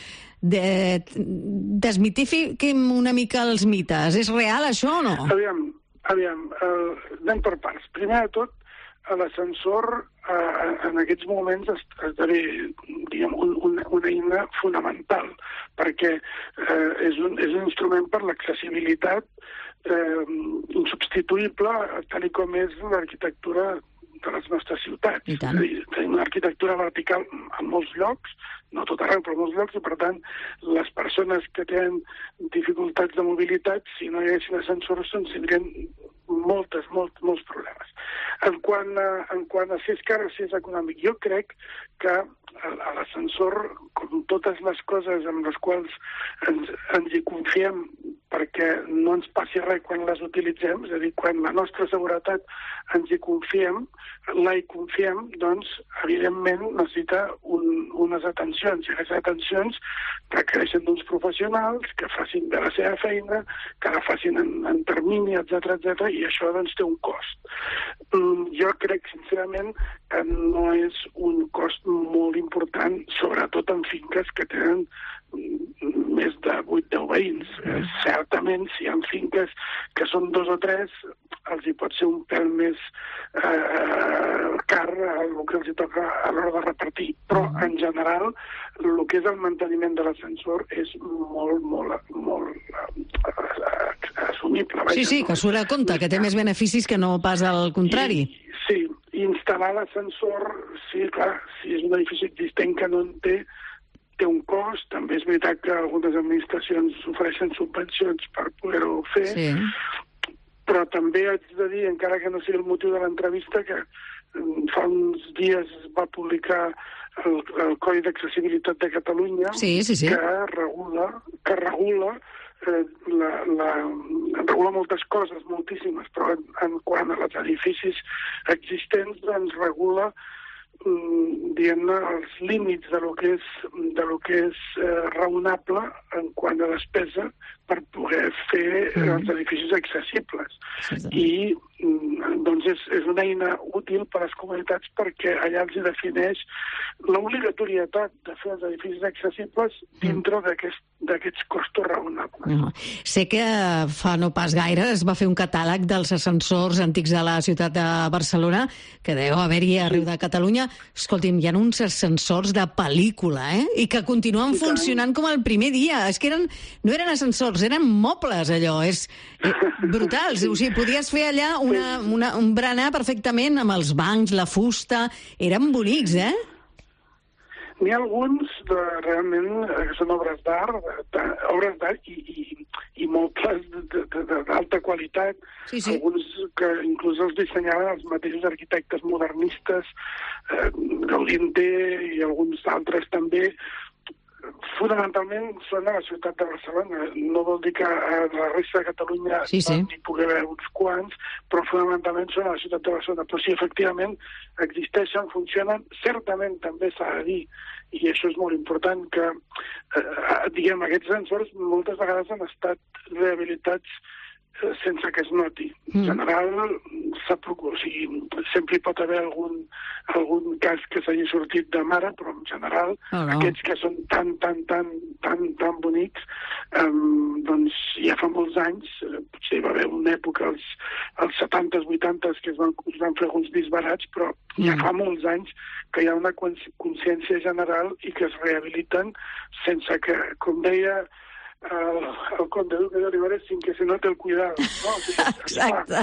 Desmitifiquem una mica els mites. És real, això, o no? Aviam, anem per parts. Primer de tot, l'ascensor en aquests moments esdevé, diguem, una eina fonamental, perquè és un instrument per l'accessibilitat insubstituïble, tal com és l'arquitectura de les nostres ciutats. És a dir, tenim una arquitectura vertical en molts llocs, no tot arreu, però en molts llocs, i per tant, les persones que tenen dificultats de mobilitat, si no hi haguessin ascensors, doncs tindrien molts problemes. En quant a si és car o si és econòmic, jo crec que l'ascensor, com totes les coses amb les quals ens hi confiem perquè no ens passi res quan les utilitzem, és a dir, quan la nostra seguretat ens hi confiem, doncs, evidentment, necessita unes atencions. I aquestes atencions requereixen d'uns professionals que facin bé la seva feina, que la facin en termini, etc., i això, doncs, té un cost. Jo crec, sincerament, que no és un cost molt important, sobretot en finques que tenen més de 8-10 veïns. Certament, si hi ha finques que són 2 o 3, els hi pot ser un pèl més car el que els hi toca a l'hora de repartir. Però, en general, el que és el manteniment de l'ascensor és molt assumible. Sí, que surt a compte, que té més beneficis que no pas al contrari. Sí, instal·lar l'ascensor, sí, clar, si és un edifici existent que no en té un cost. També és veritat que algunes administracions ofereixen subvencions per poder-ho fer, però també haig de dir, encara que no sigui el motiu de l'entrevista, que fa uns dies va publicar el Codi d'Accessibilitat de Catalunya, que regula moltes coses, moltíssimes, però en quant a els edificis existents, doncs regula diguem-ne, els límits de lo que és raonable en quant a despesa per poder fer els edificis accessibles. I doncs és una eina útil per a les comunitats perquè allà els defineix l'obligatorietat de fer els edificis accessibles dintre d'aquests costos raonables. Sé que fa no pas gaire es va fer un catàleg dels ascensors antics de la ciutat de Barcelona, que deu haver-hi arreu de Catalunya. Escolti'm, hi ha uns ascensors de pel·lícula, i que continuen funcionant com el primer dia. És que no eren ascensors, eren mobles, allò. És brutals. O sigui, podies fer allà un berenar perfectament amb els bancs, la fusta. Eren bonics, N'hi ha alguns realment que són obres d'art i mobles d'alta qualitat. Alguns que inclús els dissenyaven els mateixos arquitectes modernistes, Gaudí i alguns altres també. Fonamentalment són a la ciutat de Barcelona. No vol dir que a la resta de Catalunya n'hi pugui haver uns quants, però fonamentalment són a la ciutat de Barcelona. Però sí, efectivament, existeixen, funcionen. Certament també s'ha de dir, i això és molt important, que aquests ascensors moltes vegades han estat rehabilitats sense que es noti. En general, sempre hi pot haver algun cas que s'hagi sortit de mare, però en general, aquests que són tan bonics, doncs ja fa molts anys, potser hi va haver una època, als 70s, 80s, que es van fer alguns disbarats, però ja fa molts anys que hi ha una consciència general i que es rehabiliten sense que, com deia el conde Duque de Olivares, sin que se note el cuidado, no? Exacte.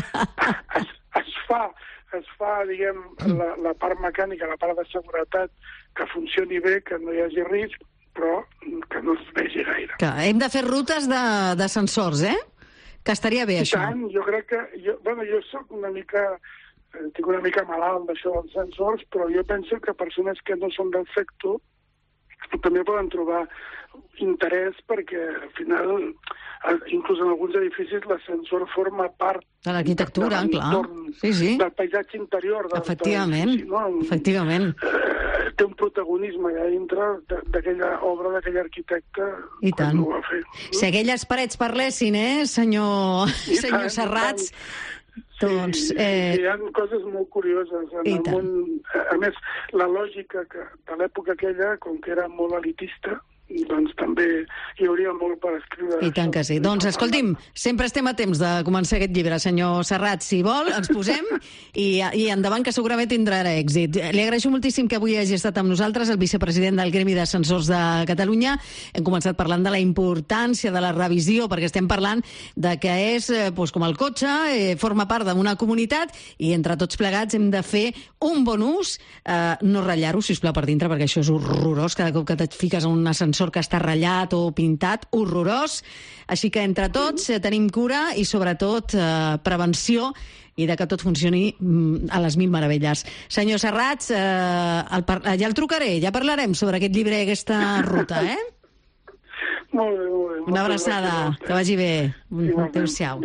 Es fa, diguem, la part mecànica, la part de seguretat, que funcioni bé, que no hi hagi risc, però que no es vegi gaire. Que hem de fer rutes d'ascensors, Que estaria bé, això. I tant, jo crec que... Jo soc una mica... Tinc una mica malalt d'això dels ascensors, però jo penso que persones que no són del sector també poden trobar interès perquè, al final, inclús en alguns edificis, l'ascensor forma part de l'arquitectura, clar. Del paisatge interior. Efectivament. Efectivament. Té un protagonisme allà dintre d'aquella obra, d'aquell arquitecte que ho va fer. Si aquelles parets parlessin, senyor Serrats... Doncs, hi ha coses molt curioses en el món. A més, la lògica de l'època aquella, com que era molt elitista, doncs també hi hauria molt per escriure. I tant que sí. Doncs escolti'm, sempre estem a temps de començar aquest llibre, senyor Serrat. Si vol, ens posem i endavant, que segurament tindrà èxit. Li agraeixo moltíssim que avui hagi estat amb nosaltres, el vicepresident del Gremi d'Ascensors de Catalunya. Hem començat parlant de la importància de la revisió, perquè estem parlant de que és com el cotxe, forma part d'una comunitat i entre tots plegats hem de fer un bon ús, no ratllar-ho, sisplau, per dintre, perquè això és horrorós, cada cop que et fiques en un ascensor que està ratllat o pintat, horrorós. Així que entre tots tenim cura i sobretot prevenció i de que tot funcioni a les mil meravelles. Senyor Serrats, ja el trucaré, ja parlarem sobre aquest llibre i aquesta ruta, Molt bé, molt bé. Una abraçada, que vagi bé. Adéu-siau.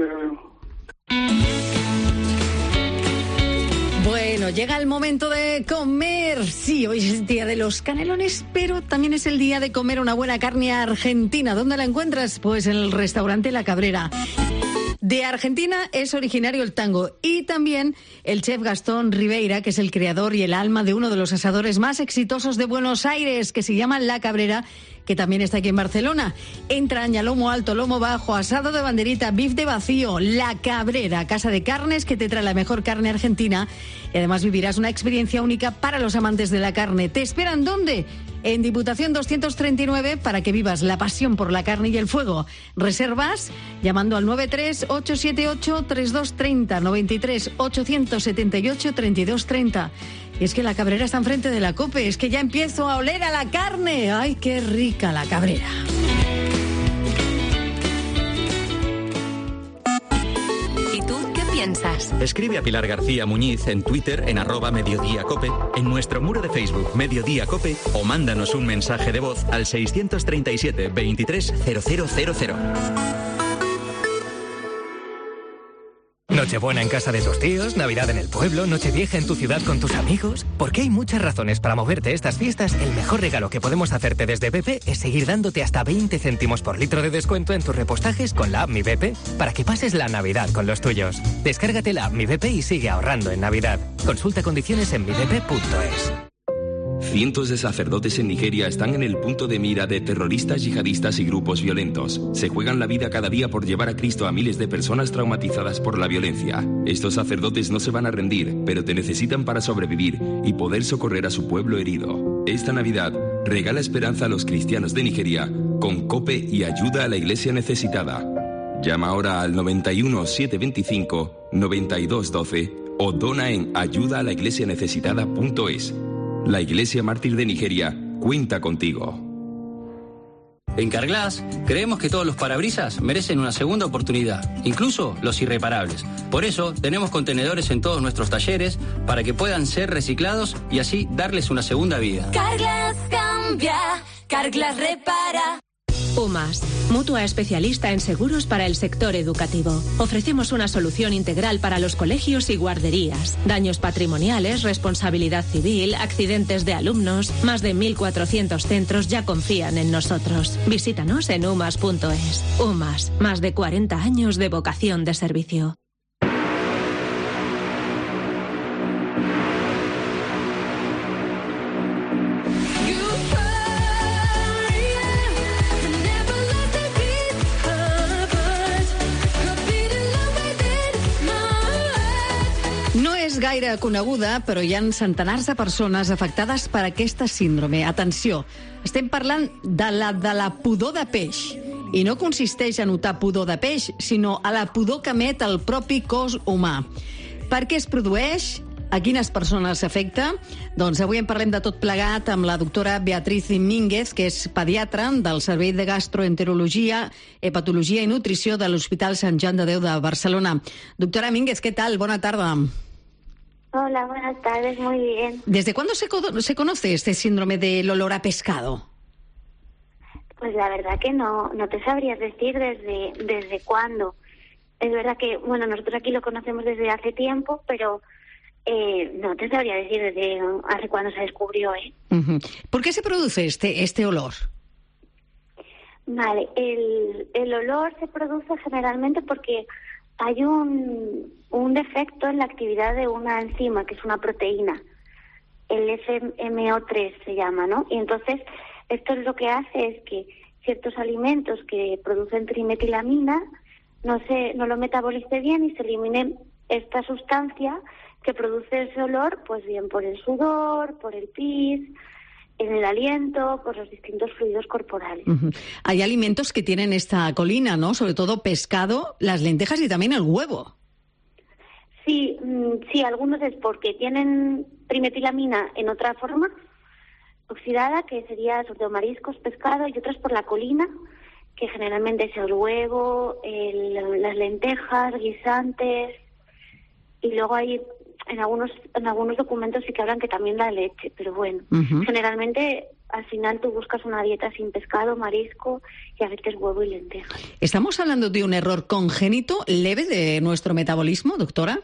Bueno, llega el momento de comer. Sí, hoy es el día de los canelones, pero también es el día de comer una buena carne argentina. ¿Dónde la encuentras? Pues en el restaurante La Cabrera. De Argentina es originario el tango y también el chef Gastón Ribeira, que es el creador y el alma de uno de los asadores más exitosos de Buenos Aires, que se llama La Cabrera, que también está aquí en Barcelona. Entraña, lomo alto, lomo bajo, asado de banderita, bif de vacío. La Cabrera, casa de carnes que te trae la mejor carne argentina y además vivirás una experiencia única para los amantes de la carne. ¿Te esperan dónde? En Diputación 239 para que vivas la pasión por la carne y el fuego. Reservas llamando al 93-878-3230, 93-878-3230. Y es que La Cabrera está enfrente de la COPE, es que ya empiezo a oler a la carne. ¡Ay, qué rica La Cabrera! ¿Y tú qué piensas? Escribe a Pilar García Muñiz en Twitter en @mediodíacope, en nuestro muro de Facebook Mediodía Cope o mándanos un mensaje de voz al 637 23 0000. Nochebuena en casa de tus tíos, Navidad en el pueblo, Nochevieja en tu ciudad con tus amigos. Porque hay muchas razones para moverte estas fiestas. El mejor regalo que podemos hacerte desde BP es seguir dándote hasta 20 céntimos por litro de descuento en tus repostajes con la app Mi BP para que pases la Navidad con los tuyos. Descárgate la app Mi BP y sigue ahorrando en Navidad. Consulta condiciones en mibp.es. Cientos de sacerdotes en Nigeria están en el punto de mira de terroristas, yihadistas y grupos violentos. Se juegan la vida cada día por llevar a Cristo a miles de personas traumatizadas por la violencia. Estos sacerdotes no se van a rendir, pero te necesitan para sobrevivir y poder socorrer a su pueblo herido. Esta Navidad, regala esperanza a los cristianos de Nigeria con COPE y ayuda a la iglesia necesitada. Llama ahora al 91 725 9212 o dona en ayudaalaiglesianecesitada.es. La Iglesia Mártir de Nigeria cuenta contigo. En Carglass creemos que todos los parabrisas merecen una segunda oportunidad, incluso los irreparables. Por eso tenemos contenedores en todos nuestros talleres para que puedan ser reciclados y así darles una segunda vida. Carglass cambia, Carglass repara. UMAS, mutua especialista en seguros para el sector educativo. Ofrecemos una solución integral para los colegios y guarderías. Daños patrimoniales, responsabilidad civil, accidentes de alumnos. Más de 1.400 centros ya confían en nosotros. Visítanos en umas.es. UMAS, más de 40 años de vocación de servicio. No és gaire coneguda, però hi ha centenars de persones afectades per aquesta síndrome. Atenció, estem parlant de la pudor de peix. I no consisteix a notar pudor de peix, sinó a la pudor que emet el propi cos humà. Per què es produeix? A quines persones s'afecta? Doncs avui en parlem de tot plegat amb la doctora Beatriz Mínguez, que és pediatra del Servei de Gastroenterologia, Hepatologia i Nutrició de l'Hospital Sant Joan de Déu de Barcelona. Doctora Mínguez, ¿qué tal? Buena tarde. Hola, buenas tardes, muy bien. ¿Desde cuándo se conoce este síndrome del olor a pescado? Pues la verdad que no te sabría decir desde cuándo. Es verdad que, bueno, nosotros aquí lo conocemos desde hace tiempo, pero no te sabría decir desde hace cuándo se descubrió. Uh-huh. ¿Por qué se produce este olor? Vale, el olor se produce generalmente porque hay un defecto en la actividad de una enzima, que es una proteína, el FMO3 se llama, ¿no? Y entonces esto lo que hace es que ciertos alimentos que producen trimetilamina no lo metabolice bien y se elimine esta sustancia que produce ese olor, pues bien por el sudor, por el pis, en el aliento, por los distintos fluidos corporales. Uh-huh. Hay alimentos que tienen esta colina, ¿no? Sobre todo pescado, las lentejas y también el huevo. Sí, algunos es porque tienen trimetilamina en otra forma oxidada, que sería sobre todo mariscos, pescado, y otras por la colina, que generalmente es el huevo, las lentejas, guisantes, y luego hay en algunos documentos sí que hablan que también la leche, pero bueno, generalmente al final tú buscas una dieta sin pescado, marisco y a veces huevo y lentejas. ¿Estamos hablando de un error congénito leve de nuestro metabolismo, doctora?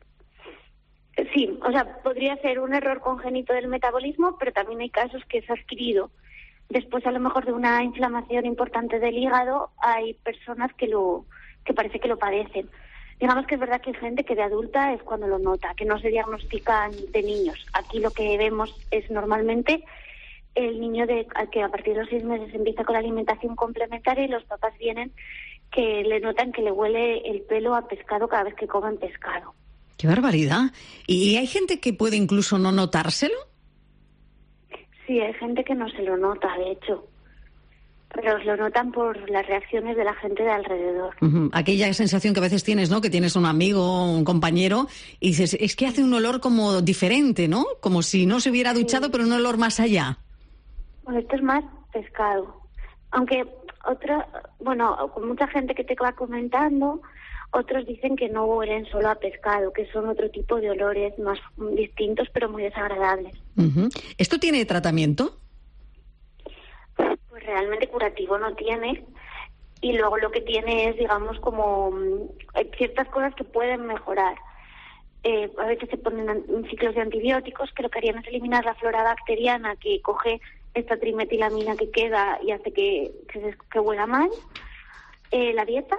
Sí, o sea, podría ser un error congénito del metabolismo, pero también hay casos que es adquirido. Después, a lo mejor, de una inflamación importante del hígado, hay personas que parece que lo padecen. Digamos que es verdad que hay gente que de adulta es cuando lo nota, que no se diagnostican de niños. Aquí lo que vemos es normalmente el niño que a partir de los 6 meses empieza con la alimentación complementaria y los papás vienen que le notan que le huele el pelo a pescado cada vez que comen pescado. ¡Qué barbaridad! ¿Y hay gente que puede incluso no notárselo? Sí, hay gente que no se lo nota, de hecho. Pero lo notan por las reacciones de la gente de alrededor. Uh-huh. Aquella sensación que a veces tienes, ¿no? Que tienes un amigo, un compañero, y dices, es que hace un olor como diferente, ¿no? Como si no se hubiera duchado, pero un olor más allá. Bueno, esto es más pescado. Aunque con mucha gente que te va comentando, otros dicen que no huelen solo a pescado, que son otro tipo de olores más distintos, pero muy desagradables. Uh-huh. ¿Esto tiene tratamiento? Pues realmente curativo no tiene. y luego lo que tiene es, digamos, como ciertas cosas que pueden mejorar. A veces se ponen ciclos de antibióticos que lo que harían es eliminar la flora bacteriana que coge esta trimetilamina que queda y hace que huela mal. La dieta,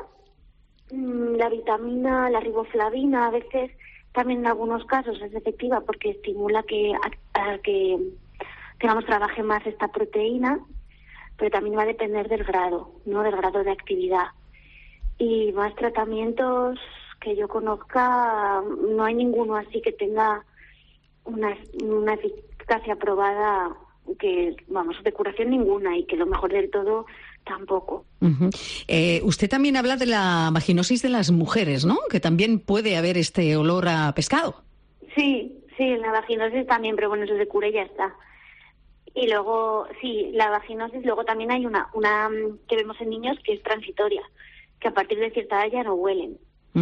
la vitamina, la riboflavina, a veces también en algunos casos es efectiva porque estimula a que digamos, trabaje más esta proteína, pero también va a depender del grado, ¿no? Del grado de actividad. Y más tratamientos que yo conozca, no hay ninguno así que tenga una eficacia probada, que vamos, de curación ninguna, y que lo mejor del todo tampoco. Usted también habla de la vaginosis de las mujeres, ¿no? Que también puede haber este olor a pescado. Sí, la vaginosis también, pero bueno, eso se cura y ya está. Y luego, sí, la vaginosis, luego también hay una que vemos en niños que es transitoria, que a partir de cierta edad ya no huelen.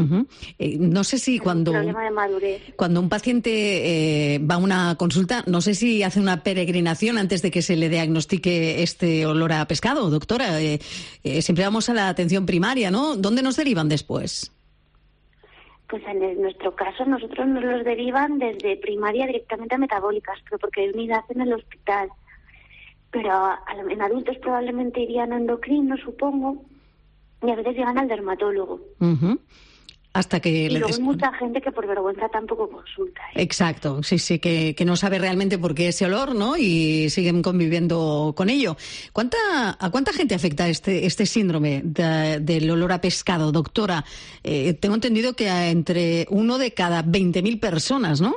No sé si cuando un paciente va a una consulta, no sé si hace una peregrinación antes de que se le diagnostique este olor a pescado, doctora. Siempre vamos a la atención primaria, ¿no? ¿Dónde nos derivan después? Pues en nuestro caso, nosotros nos los derivan desde primaria directamente a metabólicas, pero porque hay unidad en el hospital. Pero en adultos probablemente irían a endocrino, supongo, y a veces llegan al dermatólogo. Hasta que y luego hay mucha gente que por vergüenza tampoco consulta. Exacto, sí, que no sabe realmente por qué ese olor, ¿no? Y siguen conviviendo con ello. ¿A cuánta gente afecta este síndrome del olor a pescado, doctora? Tengo entendido que entre 1 de cada 20.000 personas, ¿no?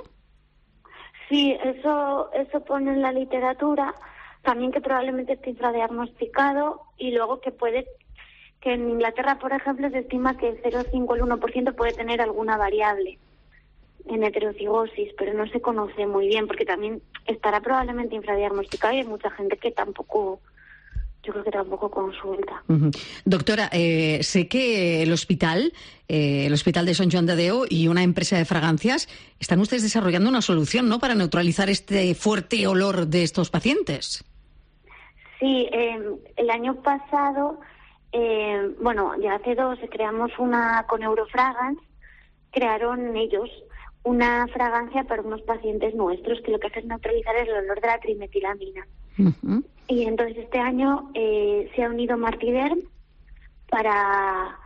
Sí, eso pone en la literatura. También que probablemente esté infradiagnosticado, y luego que en Inglaterra, por ejemplo, se estima que el 0,5 al 1% puede tener alguna variable en heterocigosis, pero no se conoce muy bien, porque también estará probablemente infradiagnosticado y hay mucha gente que tampoco, yo creo que tampoco consulta. Doctora, sé que el hospital de Sant Joan de Déu y una empresa de fragancias están ustedes desarrollando una solución, ¿no?, para neutralizar este fuerte olor de estos pacientes. Sí, el año pasado... ya hace 2 creamos una con Eurofragance, crearon ellos una fragancia para unos pacientes nuestros que lo que hace es neutralizar el olor de la trimetilamina. Y entonces este año se ha unido Martiderm para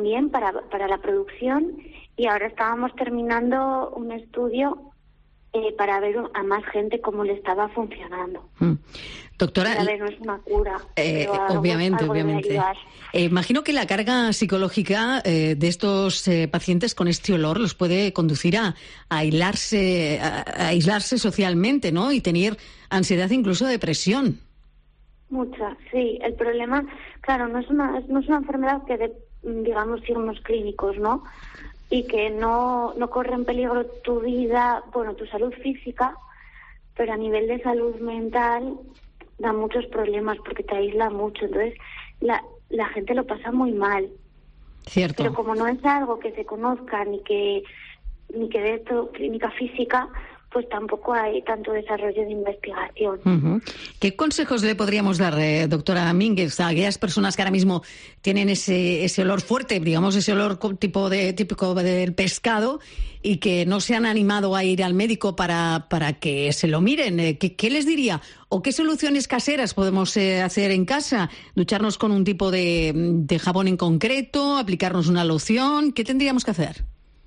la producción, y ahora estábamos terminando un estudio para ver a más gente cómo le estaba funcionando. Doctora, a ver, no es una cura, obviamente. Imagino que la carga psicológica de estos pacientes con este olor los puede conducir a aislarse socialmente, ¿no? Y tener ansiedad, incluso depresión. Mucha, sí. El problema, claro, no es una enfermedad que digamos signos clínicos, ¿no? Y que no corre en peligro tu vida, tu salud física, pero a nivel de salud mental da muchos problemas porque te aísla mucho. Entonces la gente lo pasa muy mal. Cierto. Pero como no es algo que se conozca ni que de esto clínica física, pues tampoco hay tanto desarrollo de investigación. ¿Qué consejos le podríamos dar, doctora Mínguez, a aquellas personas que ahora mismo tienen ese olor fuerte, digamos ese olor típico del pescado, y que no se han animado a ir al médico para que se lo miren? ¿Qué les diría? ¿O qué soluciones caseras podemos hacer en casa? ¿Ducharnos con un tipo de jabón en concreto? ¿Aplicarnos una loción? ¿Qué tendríamos que hacer?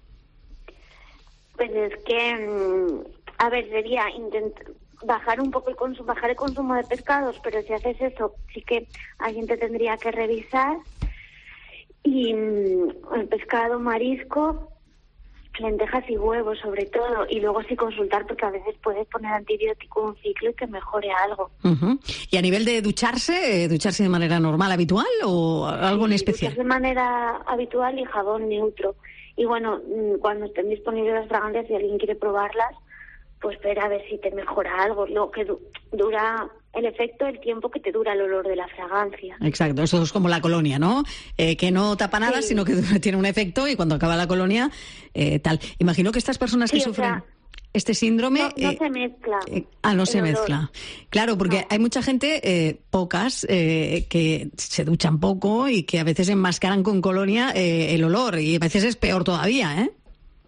Pues es que, sería bajar un poco bajar el consumo de pescados, pero si haces eso, sí que alguien te tendría que revisar. Y el pescado, marisco, lentejas y huevos sobre todo, y luego sí consultar, porque a veces puedes poner antibiótico un ciclo y que mejore algo. ¿Y a nivel de ducharse de manera normal, habitual, o algo en especial? Ducharse de manera habitual y jabón neutro. Y cuando estén disponibles las fragancias, si alguien quiere probarlas, pues ver a ver si te mejora algo. Lo que dura el efecto, el tiempo que te dura el olor de la fragancia. Exacto, eso es como la colonia, ¿no? Que no tapa nada, sino que tiene un efecto, y cuando acaba la colonia, tal. Imagino que estas personas que sufren... este síndrome... No se mezcla. No se mezcla. Claro, porque hay mucha gente, pocas, que se duchan poco y que a veces enmascaran con colonia el olor, y a veces es peor todavía, ¿eh?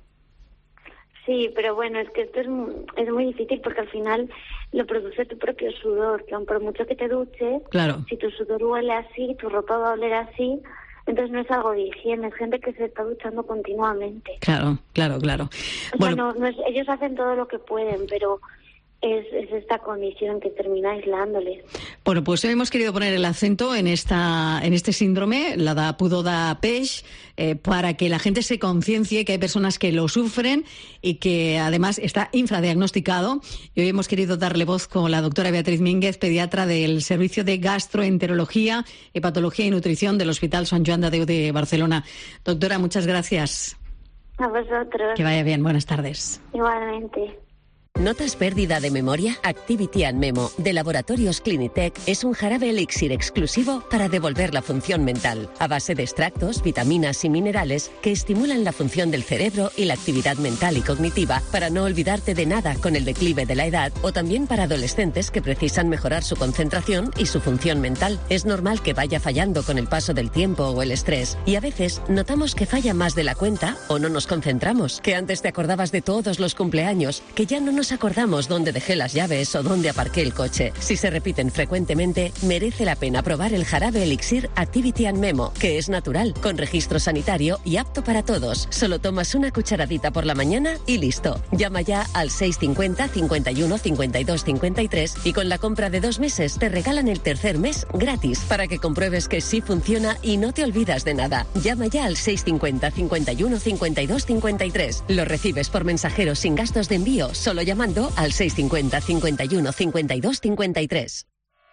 Sí, pero bueno, es que esto es muy difícil porque al final lo produce tu propio sudor, que aun por mucho que te duches, claro, si tu sudor huele así, tu ropa va a oler así, entonces no es algo de higiene, es gente que se está duchando continuamente. Claro. O sea, no es, ellos hacen todo lo que pueden, pero es esta condición que termina aislándoles. Bueno, pues hoy hemos querido poner el acento en este síndrome, la de pudor de peix, para que la gente se conciencie que hay personas que lo sufren y que además está infradiagnosticado. Y hoy hemos querido darle voz con la doctora Beatriz Mínguez, pediatra del Servicio de Gastroenterología, Hepatología y Nutrición del Hospital Sant Joan de Déu de Barcelona. Doctora, muchas gracias. A vosotros. Que vaya bien, buenas tardes. Igualmente. ¿Notas pérdida de memoria? Activity and Memo, de Laboratorios Clinitec, es un jarabe elixir exclusivo para devolver la función mental, a base de extractos, vitaminas y minerales que estimulan la función del cerebro y la actividad mental y cognitiva para no olvidarte de nada con el declive de la edad, o también para adolescentes que precisan mejorar su concentración y su función mental. Es normal que vaya fallando con el paso del tiempo o el estrés, y a veces notamos que falla más de la cuenta o no nos concentramos, que antes te acordabas de todos los cumpleaños, que ya no nos acordamos dónde dejé las llaves o dónde aparqué el coche. Si se repiten frecuentemente, merece la pena probar el jarabe elixir Activity and Memo, que es natural, con registro sanitario y apto para todos. Solo tomas una cucharadita por la mañana y listo. Llama ya al 650 51 52 53 y con la compra de 2 meses te regalan el tercer mes gratis para que compruebes que sí funciona y no te olvidas de nada. Llama ya al 650 51 52 53. Lo recibes por mensajero sin gastos de envío, solo llamando al 650 51 52 53.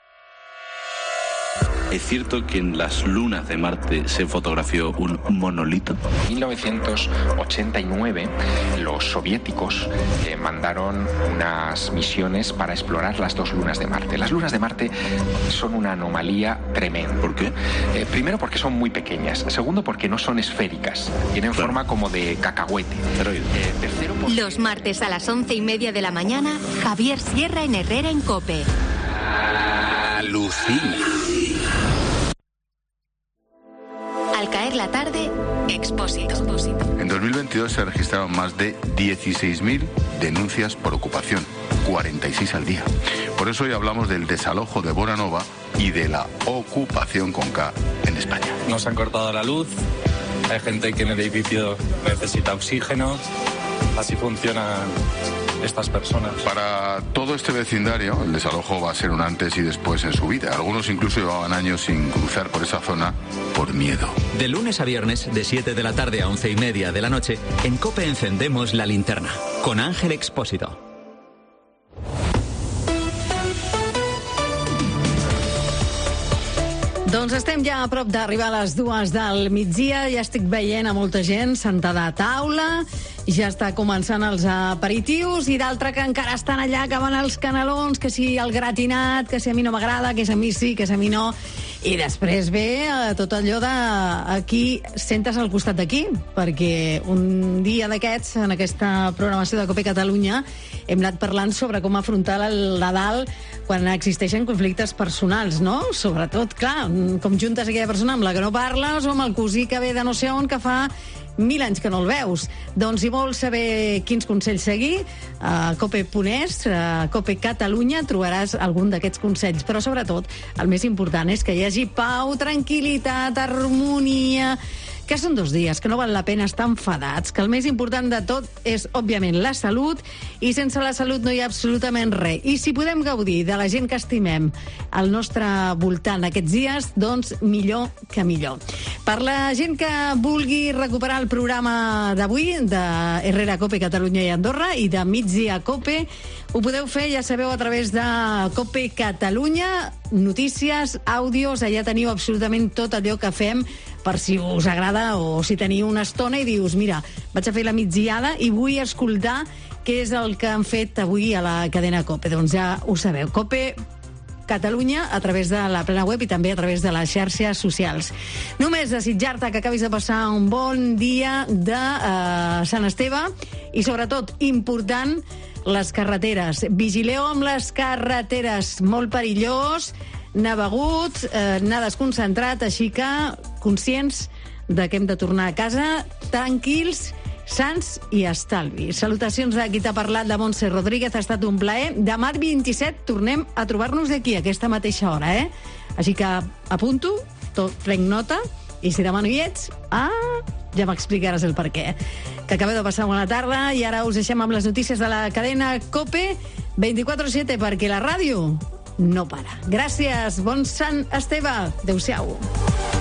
¿Es cierto que en las lunas de Marte se fotografió un monolito? En 1989 los soviéticos mandaron unas misiones para explorar las 2 lunas de Marte. Las lunas de Marte son una anomalía tremenda. ¿Por qué? Primero porque son muy pequeñas. Segundo porque no son esféricas. Tienen forma como de cacahuete. Tercero porque... Los martes a las 11:30 de la mañana, Javier Sierra en Herrera en COPE. Alucina. Al caer la tarde, Expósito. En 2022 se registraron más de 16.000 denuncias por ocupación, 46 al día. Por eso hoy hablamos del desalojo de Bonanova y de la ocupación con K en España. Nos han cortado la luz, hay gente que en el edificio necesita oxígeno, así funcionan estas personas. Para todo este vecindario, el desalojo va a ser un antes y después en su vida. Algunos incluso llevaban años sin cruzar por esa zona por miedo. De lunes a viernes, de 7 de la tarde a 11:30 de la noche, en COPE encendemos la linterna, con Ángel Expósito. Doncs estem ja a prop d'arribar a les 2 del migdia. Ja estic veient a molta gent sentada a taula. Ja està començant els aperitius i d'altra que encara estan allà que van els canelons, que si el gratinat, que si a mi no m'agrada, que si a mi sí, que si a mi no. I després ve tot allò de aquí sentes al costat d'aquí, perquè un dia d'aquests, en aquesta programació de COPE Catalunya, hem anat parlant sobre com afrontar el Nadal quan existeixen conflictes personals, no? Sobretot, clar, com juntes aquella persona amb la que no parles o amb el cosí que ve de no sé on que fa 1000 anys que no el veus. Doncs si vols saber quins consells seguir, a cope.es, a COPE Catalunya, trobaràs algun d'aquests consells. Però sobretot, el més important és que hi hagi pau, tranquil·litat, harmonia, que són 2 dies, que no val la pena estar enfadats, que el més important de tot és, òbviament, la salut, i sense la salut no hi ha absolutament res. I si podem gaudir de la gent que estimem al nostre voltant aquests dies, doncs millor que millor. Per la gent que vulgui recuperar el programa d'avui, de Herrera, COPE, Catalunya i Andorra, i de Migdia COPE, ho podeu fer, ja sabeu, a través de COPE Catalunya, notícies, àudios, allà teniu absolutament tot allò que fem, per si us agrada o si teniu una estona i dius, mira, vaig a fer la migdiada i vull escoltar què és el que han fet avui a la cadena COPE. Doncs ja ho sabeu, cope.es. Catalunya a través de la plena web i també a través de les xarxes socials. Només desitjar-te que acabis de passar un bon dia de Sant Esteve i, sobretot, important, les carreteres. Vigileu amb les carreteres, molt perillós, anar begut, anar desconcentrat, així que conscients de que hem de tornar a casa tranquils, sants i estalvi. Salutacions a qui t'ha parlat, de Montse Rodríguez, ha estat un plaer. Demà 27 tornem a trobar-nos aquí a aquesta mateixa hora, Així que apunto, prenc nota, i si demà no hi ets, ja m'explicaràs el per què. Que acabeu de passar bona tarda i ara us deixem amb les notícies de la cadena COPE 24/7 perquè la ràdio no para. Gràcies, bon Sant Esteve. Adéu-siau.